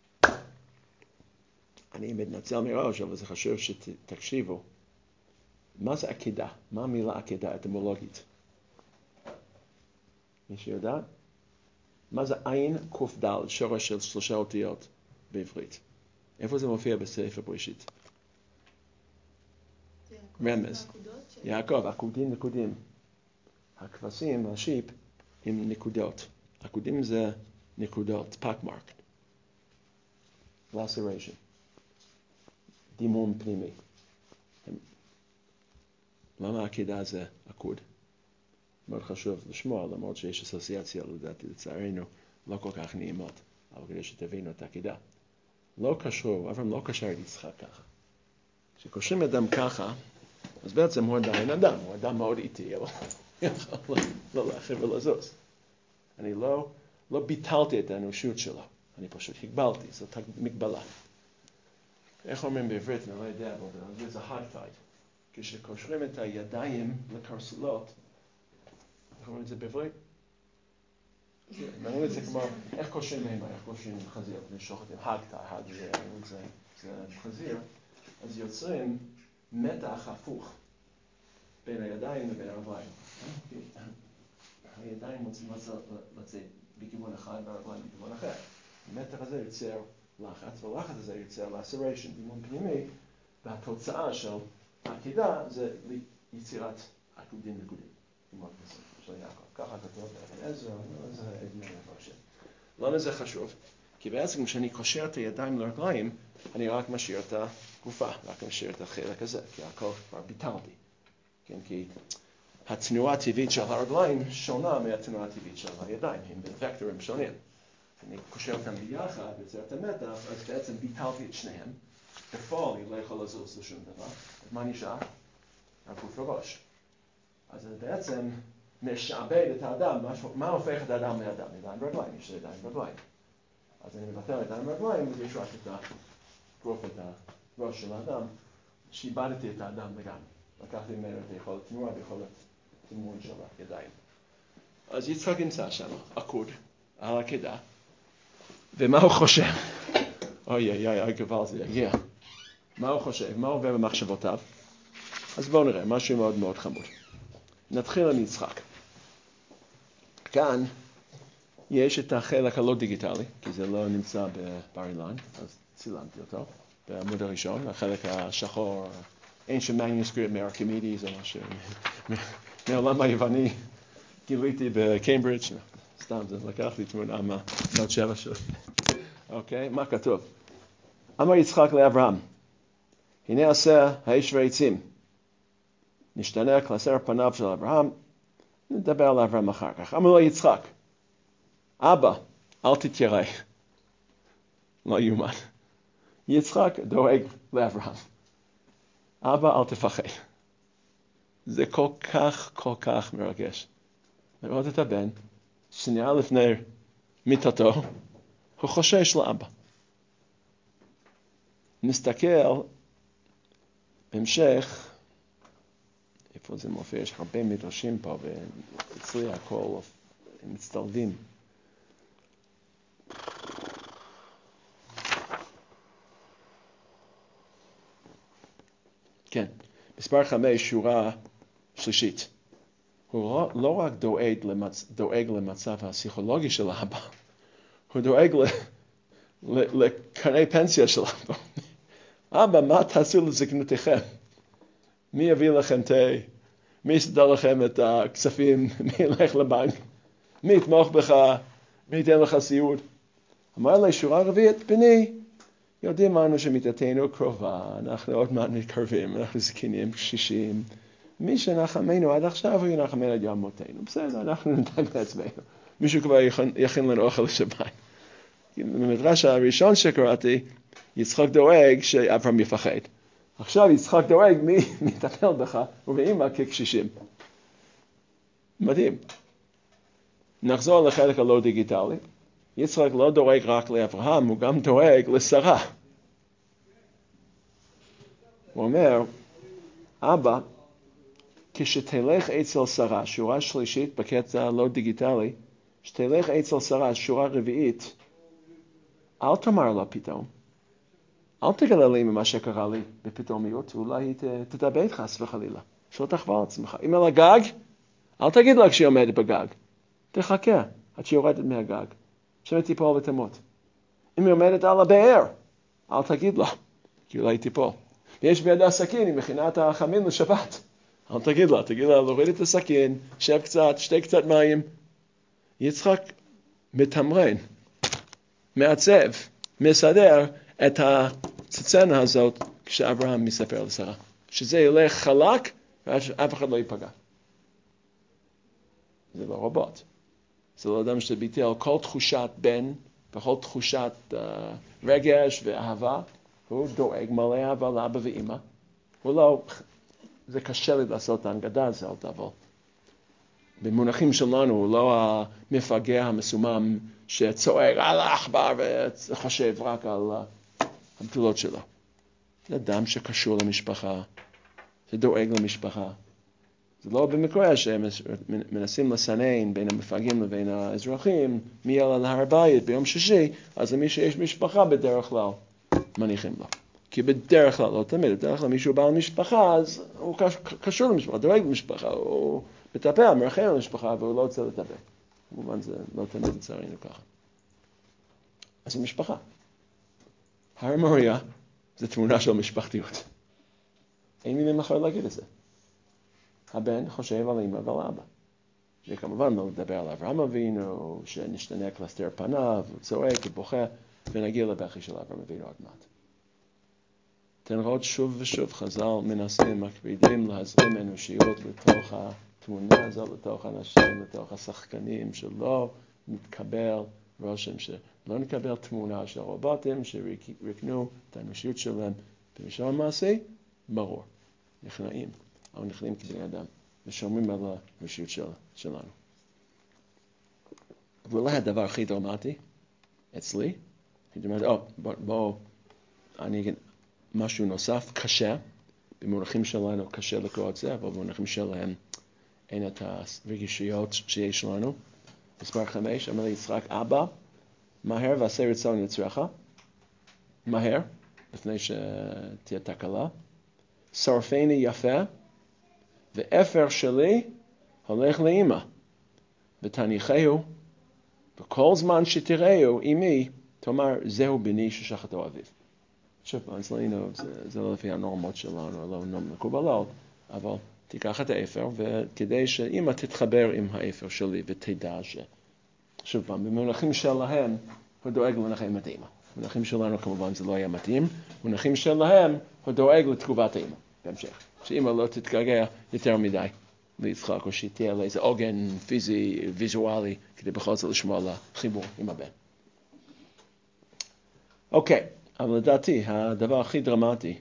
אני מתנצל מראש, אבל זה חשוב שתקשיבו. מה זה עקידה? מה המילה עקידה אטימולוגית? מישהו יודע? מה זה עין קוף דל, שורש של שלושה אותיות בעברית? איפה זה מופיע בספר בראשית? רמז. יעקב, עקודים נקודים. הכבשים, השיפ, עם נקודות. עקודים זה נקודות, pack mark. laceration. דימום פנימי. למה העקידה זה עקוד? מאוד חשוב לשמוע, למרות שיש אסוציאציה, לדעתי, לצערנו, לא כל כך נעימות, אבל כדי שתבינו את העקידה. לא קשור, אברהם לא קשר את יצחק ככה. כשקושרים אדם ככה, אז בעצם הוא עדיין אדם, הוא אדם מאוד איטי, אבל יכול לא להרחיב ולזוז. אני לא, לא ביטלתי את האנושות שלו, אני פשוט הגבלתי, זאת מגבלה. איך אומרים בעברית, אני לא יודע, אבל זה hard fight. כשקושרים את הידיים לקרסולות, איך אומרים את זה בעברית? אומרים את זה כמו, איך קושרים בהמה, איך קושרים חזיר, ושוחטים, הגתה, הג זה חזיר, אז יוצרים מתח הפוך בין הידיים ובין הרגליים. הידיים רוצים לצאת בכיוון אחד והרגליים בכיוון אחר. המתח הזה יוצר לחץ, והלחץ הזה יוצר laceration, דימום פנימי, והתוצאה של העקידה זה יצירת עקודים נקודים. של יעקב. ככה כתוב באבן עזרא, זה אדמון מפרשן. למה זה חשוב? כי בעצם כשאני קושר את הידיים לרגליים, אני רק משאיר את הגופה, רק משאיר את החלק הזה, כי הכל כבר ביטלתי. כן, כי התנועה הטבעית של הרגליים שונה מהתנועה הטבעית של הידיים, הם בווקטורים שונים. אני קושר אותם ביחד, יוצר את המתח, אז בעצם ביטלתי את שניהם. בפועל אני לא יכול לזוז לשום דבר. אז מה נשאר? הגוף וראש. אז זה בעצם משעבד את האדם. מה הופך את האדם לאדם? ידיים רגליים, יש ידיים רגליים. אז אני מבטל את ידיים רגליים, ויש רק את הגוף, את הראש של האדם. שיבדתי את האדם לגמרי. לקחתי ממנו את היכולת תנועה ויכולת תמרון של הידיים. אז יצחק נמצא שם, עקוד, על העקידה. ומה הוא חושב? אוי אוי אוי, גבל זה יגיע. מה הוא חושב? מה עובר במחשבותיו? אז בואו נראה, משהו מאוד מאוד חמוד. נתחיל עם יצחק. כאן יש את החלק הלא דיגיטלי, כי זה לא נמצא בבר אילן, אז צילמתי אותו בעמוד הראשון, החלק השחור, ancient manuscript מארקימידיס, או משהו, מעולם היווני, גיליתי בקיימברידג', סתם, זה לקח לי תמונה מהנות שבע שלי. אוקיי, מה כתוב? אמר יצחק לאברהם, הנה עשה האיש ועצים, נשתנה כלסר פניו של אברהם, נדבר על אברהם אחר כך. אמר לו יצחק, אבא, אל תתיירא. לא יאומן. יצחק דואג לאברהם. אבא, אל תפחד. זה כל כך, כל כך מרגש. לראות את הבן, שנייה לפני מיתתו, הוא חושש לאבא. נסתכל בהמשך, איפה זה מופיע? יש הרבה מדרשים פה, ואצלי הכל מצטלבים. כן, מספר חמש, שורה שלישית. הוא לא, לא רק דואג, למצ, דואג למצב הפסיכולוגי של האבא, הוא דואג ל, ל, לקרני פנסיה של האבא. אבא, מה תעשו לזקנותיכם? מי יביא לכם תה? מי יסדר לכם את הכספים? מי ילך לבנק? מי יתמוך בך? מי ייתן לך סיעוד? אמר לי, שורה רביעית, בני, יודעים אנו שמיתתנו קרובה, אנחנו עוד מעט מתקרבים, אנחנו זקנים, קשישים. מי שנחמנו עד עכשיו הוא ינחמנו עד יום מותנו. בסדר, אנחנו נדאג לעצמנו. מישהו כבר יכין לנו אוכל לשבת. במדרש הראשון שקראתי, יצחק דואג שאברהם יפחד. עכשיו יצחק דואג מי מטפל בך ובאמא כקשישים. מדהים. נחזור לחלק הלא דיגיטלי. יצחק לא דואג רק לאברהם, הוא גם דואג לשרה. הוא אומר, אבא, כשתלך אצל שרה, שורה שלישית בקטע לא דיגיטלי, שתלך אצל שרה, שורה רביעית, אל תאמר לה פתאום. אל תגלה לי ממה שקרה לי בפתאומיות, אולי היא תתאבד חס וחלילה. שלא תחבל עצמך. אם על הגג, אל תגיד לה כשהיא עומדת בגג. תחכה עד שהיא יורדת מהגג. שמא תיפול ותמות. אם היא עומדת על הבאר, אל תגיד לה, כי אולי היא תיפול. ויש בידה סכין, היא מכינה את החמין לשבת. אל תגיד לה, תגיד לה, להוריד את הסכין, שב קצת, שתי קצת מים. יצחק מתמרן, מעצב, מסדר את הסצנה הזאת כשאברהם מספר לשרה. שזה ילך חלק, ואף אחד לא ייפגע. זה לא רובוט. זה לא אדם שביטל כל תחושת בן, וכל תחושת uh, רגש ואהבה. הוא דואג מלא אהבה לאבא ואמא. הוא לא, זה קשה לי לעשות ההנגדה הזאת, אבל במונחים שלנו הוא לא המפגע המסומם שצועק על העכבר וחושב רק על הבתולות שלו. זה אדם שקשור למשפחה, שדואג למשפחה. זה לא במקרה שהם מנסים לסנן בין המפגעים לבין האזרחים, מי יעלה להר בית ביום שישי, אז למי שיש משפחה בדרך כלל מניחים לו. כי בדרך כלל, לא תמיד, בדרך כלל מישהו בעל משפחה, אז הוא קשור למשפחה, דואג למשפחה, הוא מטפל, מרחם למשפחה, והוא לא רוצה לטפל. כמובן זה לא תמיד לצערנו ככה. אז זה משפחה. הר מוריה זה תמונה של משפחתיות. אין מילים אחר להגיד את זה. הבן חושב על אמא ועל אבא. וכמובן לא לדבר על אברהם אבינו, שנשתנה כלסתר פניו, הוא צועק, הוא בוכה, ונגיע לבכי של אברהם אבינו עוד מעט. תנרות שוב ושוב חז"ל מנסים, מקפידים להזרים אנושיות לתוך התמונה הזו, לתוך האנשים, לתוך השחקנים, שלא נתקבל רושם, שלא נקבל תמונה של רובוטים שרקנו את האנושיות שלהם במישור המעשי, ברור, נכנעים, אבל נכנעים כבני אדם, ושומרים על האנושיות של, שלנו. ואולי הדבר הכי דרמטי אצלי, הייתי אומר, או, בוא, בוא, אני אגיד, משהו נוסף, קשה, במונחים שלנו קשה לקרוא את זה, אבל במונחים שלהם אין את הרגישויות שיש לנו. מספר חמש, אמר לי יצחק, אבא, מהר ועשה רצון יצרך, מהר, לפני שתהיה תקלה, שרפני יפה, ואפר שלי הולך לאמא, ותניחהו, וכל זמן שתראהו עמי, תאמר, זהו בני ששחטו אביו. שוב, אצלנו זה, זה לא לפי הנורמות שלנו, לא מקובלות, אבל תיקח את האפר, וכדי שאמא תתחבר עם האפר שלי ותדע ש... שוב פעם, במונחים שלהם, הוא דואג לנחם את האמא. במונחים שלנו כמובן זה לא היה מתאים, במונחים שלהם הוא דואג לתגובת האמא, בהמשך. שאמא לא תתגעגע יותר מדי ליצחק, או שתהיה לה איזה עוגן פיזי, ויזואלי, כדי בכל זאת לשמוע לחיבור עם הבן. אוקיי, אבל לדעתי, הדבר הכי דרמטי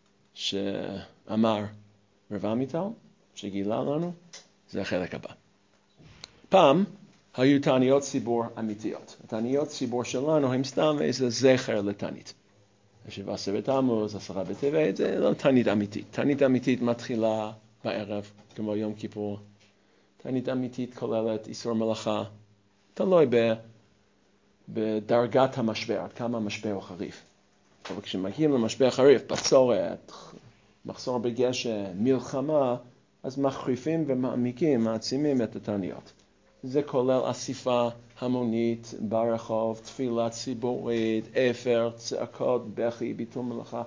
שאמר רב עמיטל, שגילה לנו, זה החלק הבא. פעם היו תעניות ציבור אמיתיות. התעניות ציבור שלנו הם סתם איזה זכר לתענית. שבעה עשר בתמוז, עשרה בטבת, זה לא תענית אמיתית. תענית אמיתית מתחילה בערב, כמו יום כיפור. תענית אמיתית כוללת איסור מלאכה, תלוי ב, בדרגת המשבר, עד כמה המשבר הוא חריף. אבל כשמגיעים למשבר חריף, בצורת, מחסור בגשם, מלחמה, אז מחריפים ומעמיקים, מעצימים את התעניות. זה כולל אסיפה המונית ברחוב, תפילה ציבורית, אפר, צעקות, בכי, ביטול מלאכה,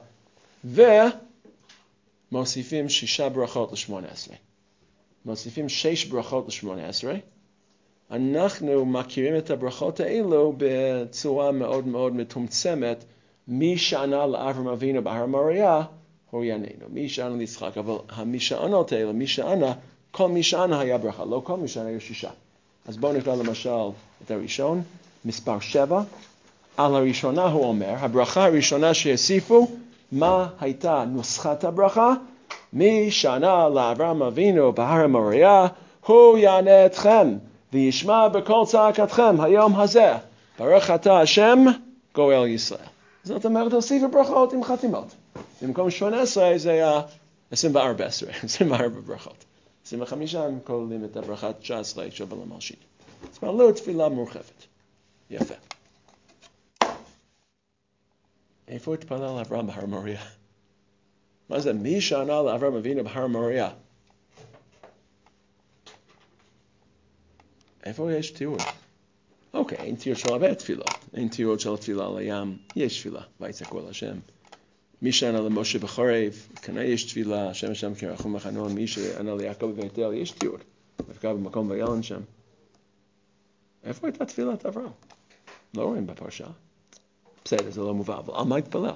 ומוסיפים שישה ברכות לשמונה עשרה. מוסיפים שש ברכות לשמונה עשרה. אנחנו מכירים את הברכות האלו בצורה מאוד מאוד מתומצמת, מי שענה לאברהם אבינו בהר מוריה, הוא יעננו. מי שענה ליצחק, אבל המשענות האלו, מי שענה, כל מי שענה היה ברכה, לא כל מי שענה היה שישה. אז בואו נקרא למשל את הראשון, מספר שבע. על הראשונה הוא אומר, הברכה הראשונה שהוסיפו, מה הייתה נוסחת הברכה? מי שענה לאברהם אבינו בהר מוריה, הוא יענה אתכם, וישמע בכל צעקתכם היום הזה. ברוך אתה השם, גואל ישראל. זאת אומרת, הוסיפו ברכות עם חתימות. במקום שמונה עשרה זה היה עשרים וארבע עשרה, עשרים וארבע ברכות. עשרים וחמישה הם כוללים את הברכה תשע עשרה של בלם מלשין. זאת אומרת, לא תפילה מורחבת. יפה. איפה התפלל לאברהם בהר מוריה? מה זה? מי שענה לאברהם אבינו בהר מוריה? איפה יש תיאור? אוקיי, אין תיאור של הרבה תפילות. אין תיאור של תפילה לים. יש תפילה, ויצעקו אל השם. מי שענה למשה בחורף, כנראה יש תפילה, השם השם כרחום וחנון. מי שענה ליעקב בבית אל, יש תיאור. דווקא במקום וילן שם. איפה הייתה תפילת אברהם? לא רואים בפרשה. בסדר, זה לא מובא, אבל על מה התפלל?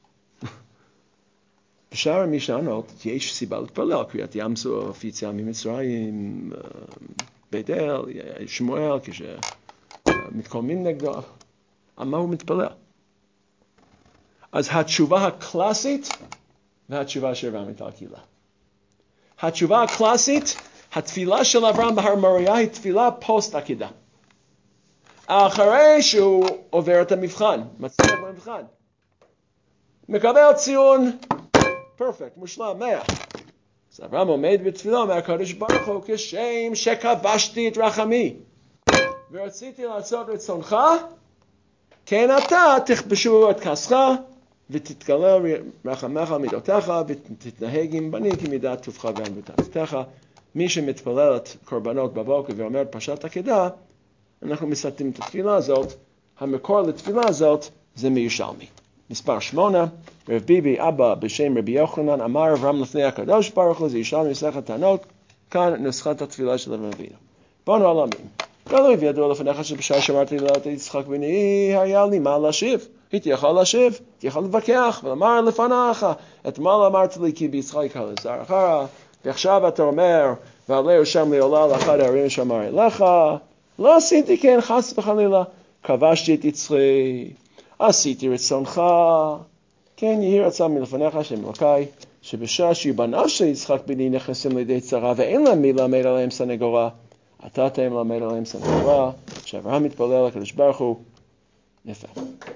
בשאר המשענות יש סיבה להתפלל, קריאת ים סוף, יציאה ממצרים, בית אל, שמואל, כשמתקוממים נגדו. על מה הוא מתפלל? אז התשובה הקלאסית, והתשובה של רב עמיטל קילה. התשובה הקלאסית, התפילה של אברהם בהר מוריה היא תפילה פוסט עקידה. אחרי שהוא עובר את המבחן, מצליח במבחן, מקבל ציון פרפקט, מושלם, מאה. אז אברהם עומד בתפילה מהקדוש ברוך הוא, כשם שכבשתי את רחמי ורציתי לעשות רצונך, כן אתה תכבשו את כעסך ותתגלה רחמך על מידותיך ותתנהג עם בני כמידת טובך וענוותך. מי שמתפלל את קורבנות בבוקר ואומר פרשת עקדה, אנחנו מסתים את התפילה הזאת. המקור לתפילה הזאת זה מירושלמי. מספר שמונה, רב ביבי אבא בשם רבי יוחנן אמר אברהם לפני הקדוש ברוך הוא, זה ירושלמי מסכת תענות, כאן נוסחת התפילה של אברהם אבינו. בנו על עמים. גלוי וידוע לפניך שבשעה שאמרתי לאלת יצחק בני, היה לי מה להשיב. הייתי יכול להשיב, הייתי יכול לבקח, ולאמר לפניך, אתמול אמרת לי כי ביצחק יקרא לזרע אחרא, ועכשיו אתה אומר, ועלהו שם לעולה לאחד הערים שאמר אליך, לא עשיתי כן חס וחלילה, כבשתי את יצחי, עשיתי רצונך, כן יהי רצון מלפניך השם אלוקי, שבשעה שיבניו של יצחק בני נכנסים לידי צרה, ואין להם מי ללמד עליהם סנגורה, אתה תהם ללמד עליהם סנגורה, שאברהם מתפלל לקדוש ברוך הוא, יפה.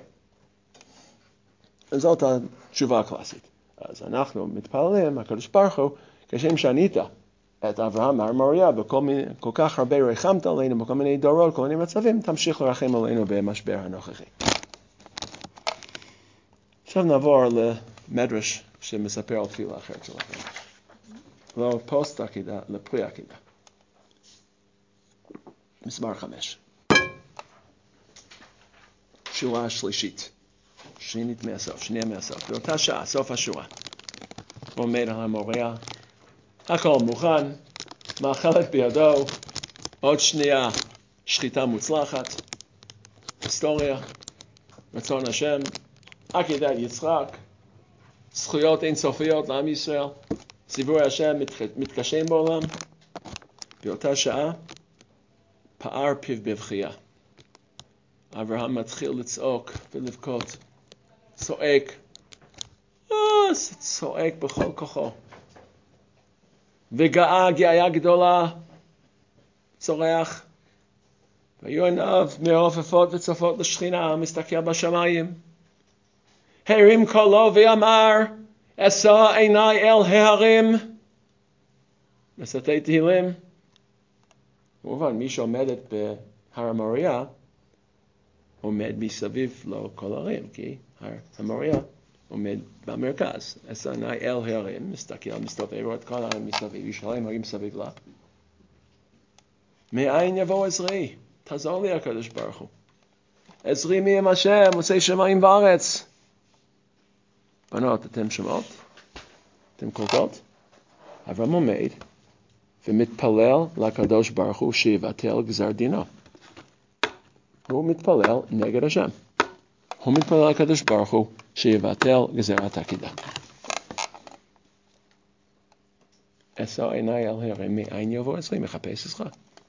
אז זאת התשובה הקלאסית. אז אנחנו מתפללים, הקדוש ברוך הוא, כשם שענית את אברהם מהר מוריה, בכל מיני, כל כך הרבה רחמת עלינו, בכל מיני דורות, כל מיני מצבים, תמשיך לרחם עלינו במשבר הנוכחי. עכשיו נעבור למדרש שמספר על תפילה אחרת שלכם. לא פוסט עקידה, לפרי עקידה. מספר חמש. שורה השלישית. שנית מהסוף, שנייה מהסוף. באותה שעה, סוף השורה. הוא עומד על המוריה. הכל מוכן. מאכלת בידו. עוד שנייה. שחיטה מוצלחת. היסטוריה. רצון השם. עקדת יצחק. זכויות אינסופיות לעם ישראל. ציווי השם מתקשים בעולם. באותה שעה. פער פיו בבכייה. אברהם מתחיל לצעוק ולבכות. צועק. צועק בכל כוחו. וגאה גאיה גדולה. צורח. והיו עיניו מעופפות וצופות לשכינה, מסתכל בשמיים. הרים קולו ואמר, אשא עיני אל ההרים. מסתי תהילים. כמובן, מי שעומדת בהר המוריה, עומד מסביב לו כל הרים, כי הר המוריה עומד במרכז. אשא עיני אל ההרים, מסתכל, מסתובב, רואה את כל הערים מסביב, ישרים הרים מסביב לה. מאין יבוא עזרי? תעזור לי הקדוש ברוך הוא. עזרי מי עם השם, עושה שמיים וארץ. בנות, אתם שמעות? אתם קולטות? אברהם עומד ומתפלל לקדוש ברוך הוא שיבטל גזר דינו. הוא מתפלל נגד השם. הוא מתפלל לקדוש ברוך הוא שיבטל גזרת עקידה. אשא עיני אל ההרים, מאין יבוא עזרי? מחפש עזרה.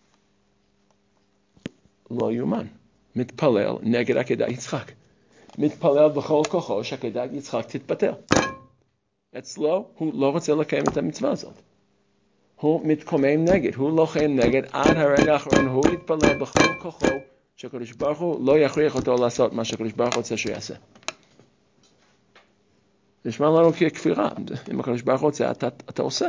לא יאומן. מתפלל נגד עקדת יצחק. מתפלל בכל כוחו שעקדת יצחק תתבטל. אצלו הוא לא רוצה לקיים את המצווה הזאת. הוא מתקומם נגד, הוא לוחם נגד עד הרגע האחרון, הוא יתפלל בכל כוחו שהקדוש ברוך הוא לא יכריח אותו לעשות מה שהקדוש ברוך הוא רוצה שיעשה. נשמע לנו ככפירה, אם הקדוש ברוך הוא רוצה, אתה, אתה עושה.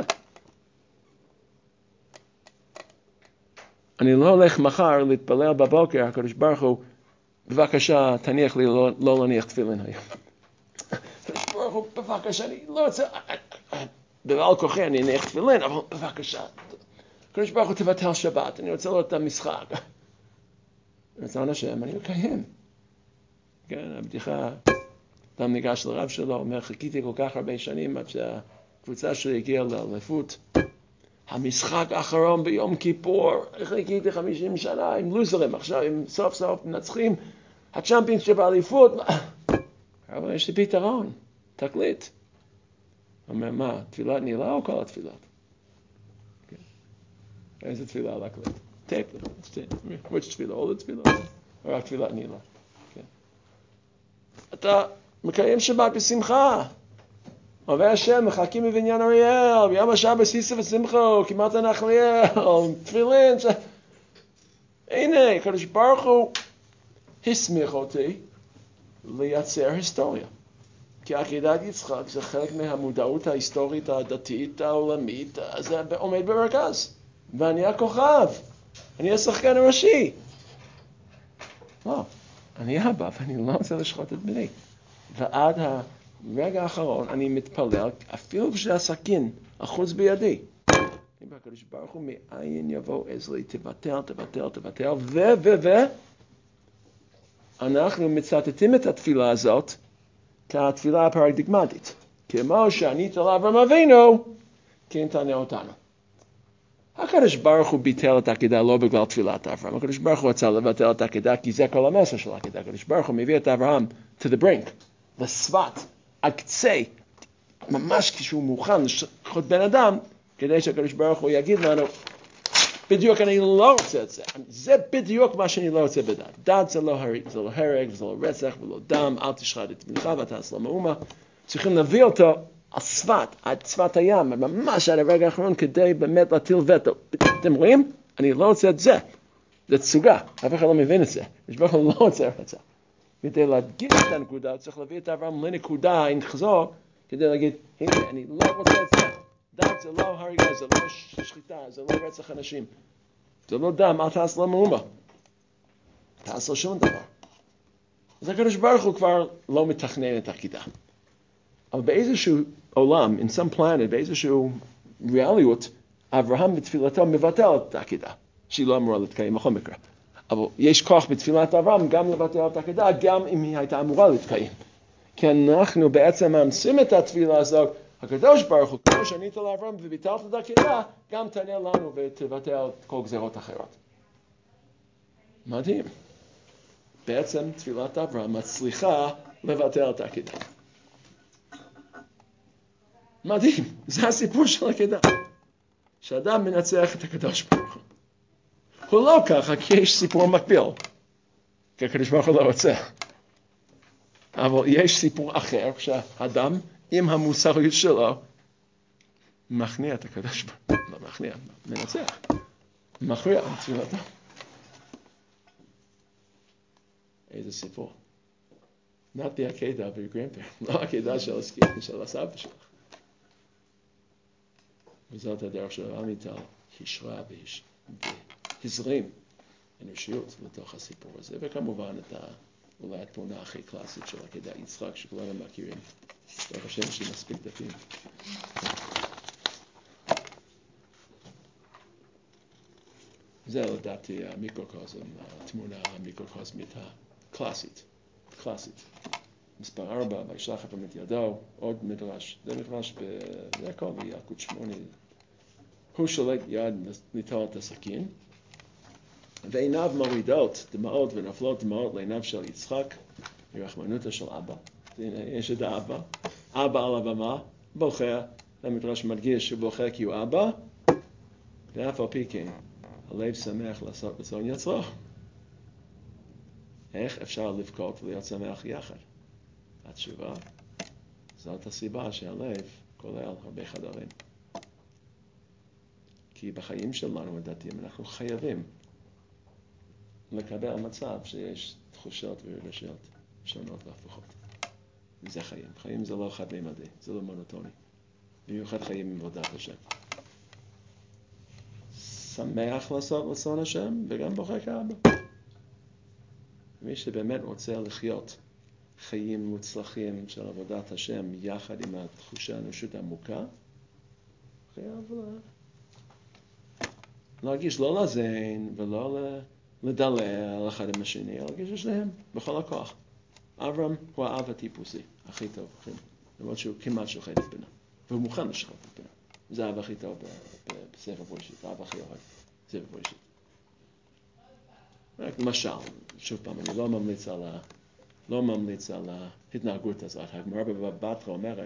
אני לא הולך מחר להתפלל בבוקר, הקדוש ברוך הוא, בבקשה, תניח לי לא, לא להניח תפילין היום. הקדוש ברוך הוא, בבקשה, אני לא רוצה, בעל כוחי אני אניח תפילין, אבל בבקשה. הקדוש ברוך הוא תבטל שבת, אני רוצה לראות את המשחק. רצון השם, אני מקיים. כן, הבדיחה, אדם ניגש לרב שלו, אומר, חיכיתי כל כך הרבה שנים עד שהקבוצה שלי הגיעה לאליפות. המשחק האחרון ביום כיפור, חיכיתי חמישים שנה עם לוזרים, עכשיו הם סוף סוף מנצחים הצ'מפיונשיפ באליפות. אבל יש לי פתרון, תקליט. אומר, מה, תפילת נעילה או כל התפילות? איזה תפילה להקליט? טייפ, which תפילה? all the תפילות? או רק תפילת נעילה? אתה מקיים שבת בשמחה. אוהבי השם, מחכים מבניין אריאל, ביום השבת סיסא ושמחו, כמעט הנחליאל, תפילין. ש... הנה, הקדוש ברוך הוא הסמיך אותי לייצר היסטוריה. כי עקדת יצחק זה חלק מהמודעות ההיסטורית הדתית העולמית, זה עומד במרכז. ואני הכוכב, אני השחקן הראשי. לא, אני אבא ואני לא רוצה לשחוט את בני. ועד הרגע האחרון אני מתפלל, אפילו כשהסכין אחוז בידי. הקדוש ברוך הוא מאין יבוא עזרי, תבטל, תבטל, תבטל, ו, ו, ו. אנחנו מצטטים את התפילה הזאת כתפילה הפרדיגמטית. כמו שענית לאברהם אבינו, כן תענה אותנו. הקדוש ברוך הוא ביטל את העקדה לא בגלל תפילת אברהם. הקדוש ברוך הוא רצה לבטל את העקדה כי זה כל המסר של העקדה. הקדוש ברוך הוא מביא את אברהם to the brink, לשפת, הקצה, ממש כשהוא מוכן לשחוט בן אדם, כדי שהקדוש ברוך הוא יגיד לנו, בדיוק אני לא רוצה את זה. זה בדיוק מה שאני לא רוצה בדת. דת זה לא הרג, זה לא הרג, זה לא רצח ולא דם, אל תשחט את בנך ואתה עשה מאומה. צריכים להביא אותו על שפת, עד שפת הים, ממש עד הרגע האחרון כדי באמת להטיל וטו. אתם רואים? אני לא רוצה את זה. זה תסוגה. אף אחד לא מבין את זה. יש ברוך הוא לא רוצה את זה. כדי להגיד את הנקודה, צריך להביא את אברהם לנקודה, אין חזור, כדי להגיד, הנה, אני לא רוצה את זה. דת זה לא הריגה, זה לא שחיטה, זה לא רצח אנשים. זה לא דם, אל תעשה לו מאומה. תעשה שום דבר. אז הקדוש ברוך הוא כבר לא מתכנן את העקידה. אבל באיזשהו עולם, in some planet, באיזשהו ריאליות, אברהם בתפילתו מבטל את העקידה. שהיא לא אמורה להתקיים בכל מקרה. אבל יש כוח בתפילת אברהם גם לבטל את העקדה, גם אם היא הייתה אמורה להתקיים. כי אנחנו בעצם מאמצים את התפילה הזאת, הקדוש ברוך הוא, כמו שענית לאברהם וביטלת את העקדה, גם תענה לנו ותבטל כל גזירות אחרות. מדהים. בעצם תפילת אברהם מצליחה לבטל את העקדה. מדהים. זה הסיפור של העקדה. שאדם מנצח את הקדוש ברוך הוא. הוא לא ככה, כי יש סיפור מקביל. כי הקדוש ברוך הוא לא רוצה. אבל יש סיפור אחר, שהאדם עם המוסריות שלו מכניע את הקדוש ברוך הוא. לא מכניע, מנצח. מכריע את תפילתו. איזה סיפור. Not the עקדה of your grandparents. לא העקדה של הסקיין של הסבא שלך. וזאת הדרך של עמיטל השרה והזרים אנושיות לתוך הסיפור הזה, וכמובן את ה, אולי התמונה הכי קלאסית של עקדה יצחק שכולנו מכירים. ברוך השם שמספיק דתיים. זה לדעתי המיקרוקוסם, התמונה המיקרוקוסמית הקלאסית, קלאסית. מספר ארבע, וישלח אברהם את ידו, עוד מדרש, זה מדרש, זה הכל בילקוט שמונה. הוא שולט יד ליטול את הסכין, ועיניו מורידות דמעות ונפלות דמעות לעיניו של יצחק, מרחמנותו של אבא. הנה, יש את האבא, אבא על הבמה, בוכה, המדרש מדגיש שהוא בוכה כי הוא אבא, ואף על פי כן, הלב שמח לעשות רצון יצרו. איך אפשר לבכות ולהיות שמח יחד? התשובה, זאת הסיבה שהלב כולל הרבה חדרים. כי בחיים שלנו הדתיים אנחנו חייבים לקבל מצב שיש תחושות ורגשות שונות והפוכות. זה חיים. חיים זה לא חד מימדי, זה לא מונוטוני. במיוחד חיים עם עבודת השם. שמח לעשות רצון השם וגם בוכה כאבא. מי שבאמת רוצה לחיות חיים מוצלחים של עבודת השם יחד עם התחושה האנושית העמוקה, חייב להרגיש לא לזן ולא לדלל אחד עם השני, אלא להרגיש לשניהם בכל הכוח. אברהם הוא האב הטיפוסי, הכי טוב, למרות שהוא כמעט שוחט את בנו, והוא מוכן לשחוט את בנו. זה האב הכי טוב בספר בראשית, האב הכי אוהב בספר בראשית. רק למשל, שוב פעם, אני לא ממליץ על ה... לא ממליץ על ההתנהגות הזאת. הגמרא בבבא בתרא אומרת,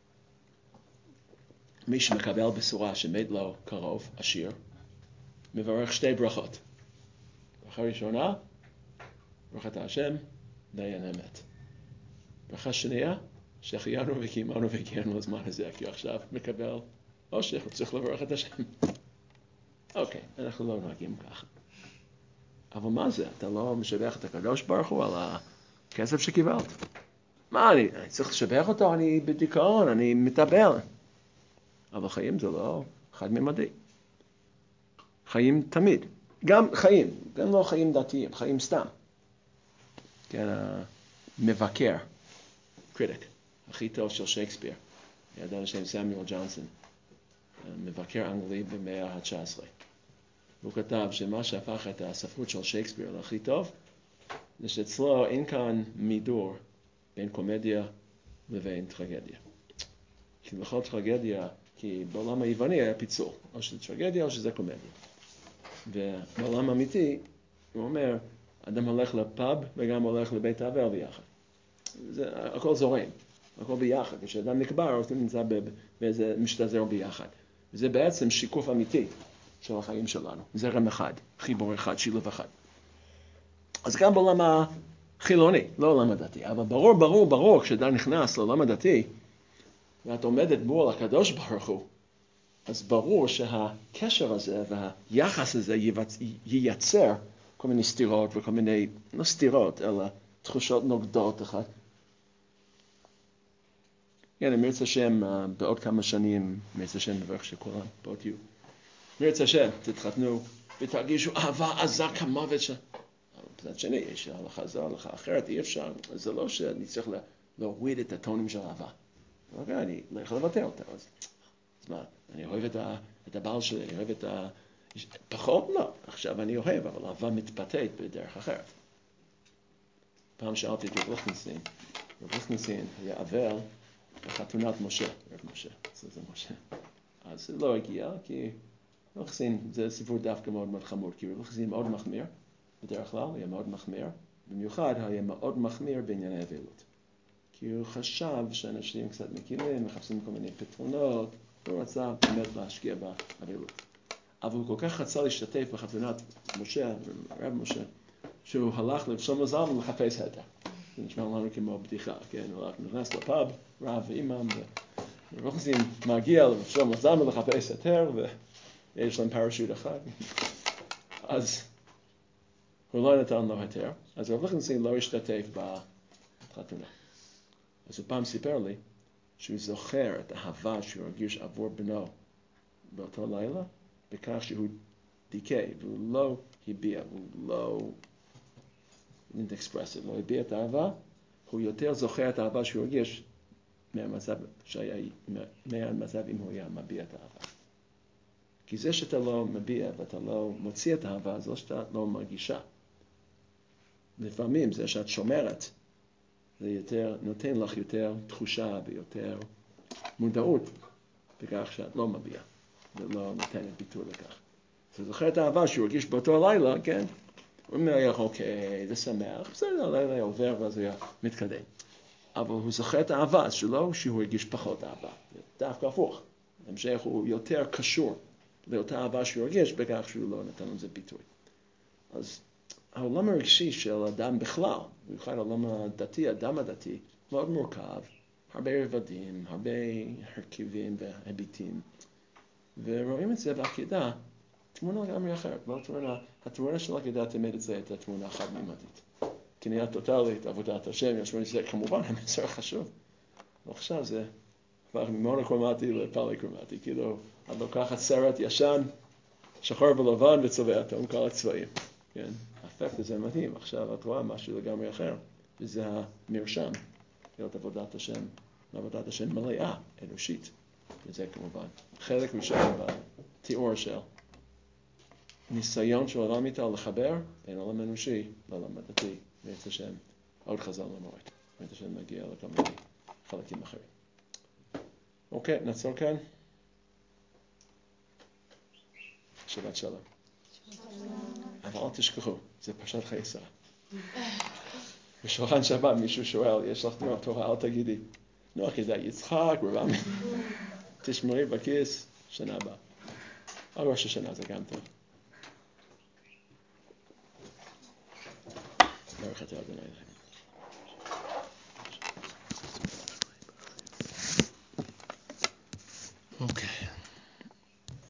מי שמקבל בשורה שמת לו קרוב, עשיר, מברך שתי ברכות. ברכה ראשונה, ברכת השם, דיין אמת. ברכה שנייה, שהחיינו וקיימנו והגיענו לזמן הזה, כי עכשיו מקבל עושר, צריך לברך את השם. אוקיי, אנחנו לא נוהגים ככה. אבל מה זה? אתה לא משבח את הקדוש ברוך הוא על הכסף שקיבלת? מה, אני, אני צריך לשבח אותו? אני בדיכאון, אני מתאבל. אבל חיים זה לא חד ממדי. חיים תמיד. גם חיים, גם לא חיים דתיים, חיים סתם. כן, המבקר, קריטיק, הכי טוב של שייקספיר, ידע לשם סמיואל ג'ונסון, מבקר אנגלי במאה ה-תשע עשרה. הוא כתב שמה שהפך את הספרות של שייקספיר להכי טוב, זה שאצלו אין כאן מידור בין קומדיה לבין טרגדיה. כי בכל טרגדיה, כי בעולם היווני היה פיצול, או שזה טרגדיה או שזה קומדיה. ובעולם האמיתי, הוא אומר, אדם הולך לפאב וגם הולך לבית האבל ביחד. זה, הכל זורם, הכל ביחד. כשאדם נקבר, הוא נמצא באיזה משתזר ביחד. וזה בעצם שיקוף אמיתי של החיים שלנו. זרם אחד, חיבור אחד, שילוב אחד. אז גם בעולם החילוני, לא עולם הדתי, אבל ברור, ברור, ברור, כשאדם נכנס לעולם הדתי, ואת עומדת בו על הקדוש ברוך הוא, אז ברור שהקשר הזה והיחס הזה ייצר כל מיני סתירות וכל מיני, לא סתירות, אלא תחושות נוגדות אחד. כן, אני מרצה השם בעוד כמה שנים, מרצה השם מברך שכולם, בעוד יהיו. מרצה השם, תתחתנו ותרגישו אהבה עזה כמוות שם. בצד שני, יש הלכה זו, הלכה אחרת, אי אפשר. זה לא שאני צריך להוריד את הטונים של אהבה. אוקיי, אני לא יכול לבטא אותה. אז, אז מה, אני אוהב את, ה, את הבעל שלי, אני אוהב את, ה, פחות לא, עכשיו אני אוהב, אבל אהבה מתבטאת בדרך אחרת. פעם שאלתי את רב ליכטנשטיין, רב ליכטנשטיין היה אבל בחתונת משה, רב משה, זה זה משה. אז זה לא הגיע, כי רב ליכטנשטיין זה סיפור דווקא מאוד מאוד חמור, כי רב ליכטנשטיין מאוד מחמיר, בדרך כלל היה מאוד מחמיר, במיוחד היה מאוד מחמיר בענייני אבלות. כי הוא חשב שאנשים קצת מקילים, מחפשים כל מיני פתרונות, הוא רצה באמת להשקיע באבלות. אבל הוא כל כך רצה להשתתף בחתונת משה, רב משה, שהוא הלך לשלמה זלמן לחפש היתר. זה נשמע לנו כמו בדיחה, כן? הוא הלך, נכנס לפאב, רב ואימם, ורב ליכטנשטיין מגיע לשלמה זלמן לחפש היתר, ויש להם פרשוט אחד. אז הוא לא נתן לו היתר, אז רב ליכטנשטיין לא השתתף בחתונה. אז הוא פעם סיפר לי שהוא זוכר את האהבה שהוא הרגיש עבור בנו באותו לילה, בכך שהוא דיכא, והוא לא הביע, הוא לא didn't express it, לא הביע את האהבה, הוא יותר זוכר את האהבה שהוא הרגיש מהמצב שהיה, מהמצב אם הוא היה מביע את האהבה. כי זה שאתה לא מביע ואתה לא מוציא את האהבה, זה שאתה לא מרגישה. לפעמים זה שאת שומרת, זה יותר, נותן לך יותר תחושה ויותר מודעות בכך שאת לא מביעה ולא נותנת ביטוי לכך. אתה זוכר את האהבה שהוא הרגיש באותו הלילה, כן? הוא אומר, אוקיי, זה שמח, בסדר, הלילה היה עובר ואז הוא היה מתקדם. אבל הוא זוכר את האהבה שלו שהוא הרגיש פחות אהבה. דווקא הפוך. המשך הוא יותר קשור לאותה אהבה שהוא הרגיש בכך שהוא לא נתן לזה ביטוי. אז העולם הרגשי של אדם בכלל, במיוחד העולם הדתי, האדם הדתי, מאוד מורכב, הרבה רבדים, הרבה הרכיבים והיבטים, ורואים את זה בעקידה, תמונה לגמרי אחרת. התמונה, התמונה של העקידה תמיד את זה את התמונה החד-ממדית. קנייה טוטלית, עבודת השם, יש מי שזה כמובן המסר חשוב. ועכשיו זה כבר ממונוקרומטי לפוליכרומטי, כאילו, את לוקחת סרט ישן, שחור ולבן וצובע אותו עם כל הצבעים. כן? האפקט הזה מדהים, עכשיו את רואה משהו לגמרי אחר, וזה המרשם, להיות עבודת השם, עבודת השם מלאה, אנושית. וזה כמובן חלק ראשון בתיאור של ניסיון של עולם איתה לחבר בין עולם אנושי לעולם הדתי, ואת השם עוד חזר למועד, ואת השם מגיע לכל מיני חלקים אחרים. אוקיי, נעצור כאן. שבת שלום. אבל אל תשכחו, זה פרשת חיי שרה. בשולחן שבת מישהו שואל, יש לך תורה תורה, אל תגידי, נוח ידע יצחק, רבם, תשמרי בכיס, שנה הבאה. על ראש השנה זה גם טוב. ברוך אתה אדוני אלוהינו. אוקיי.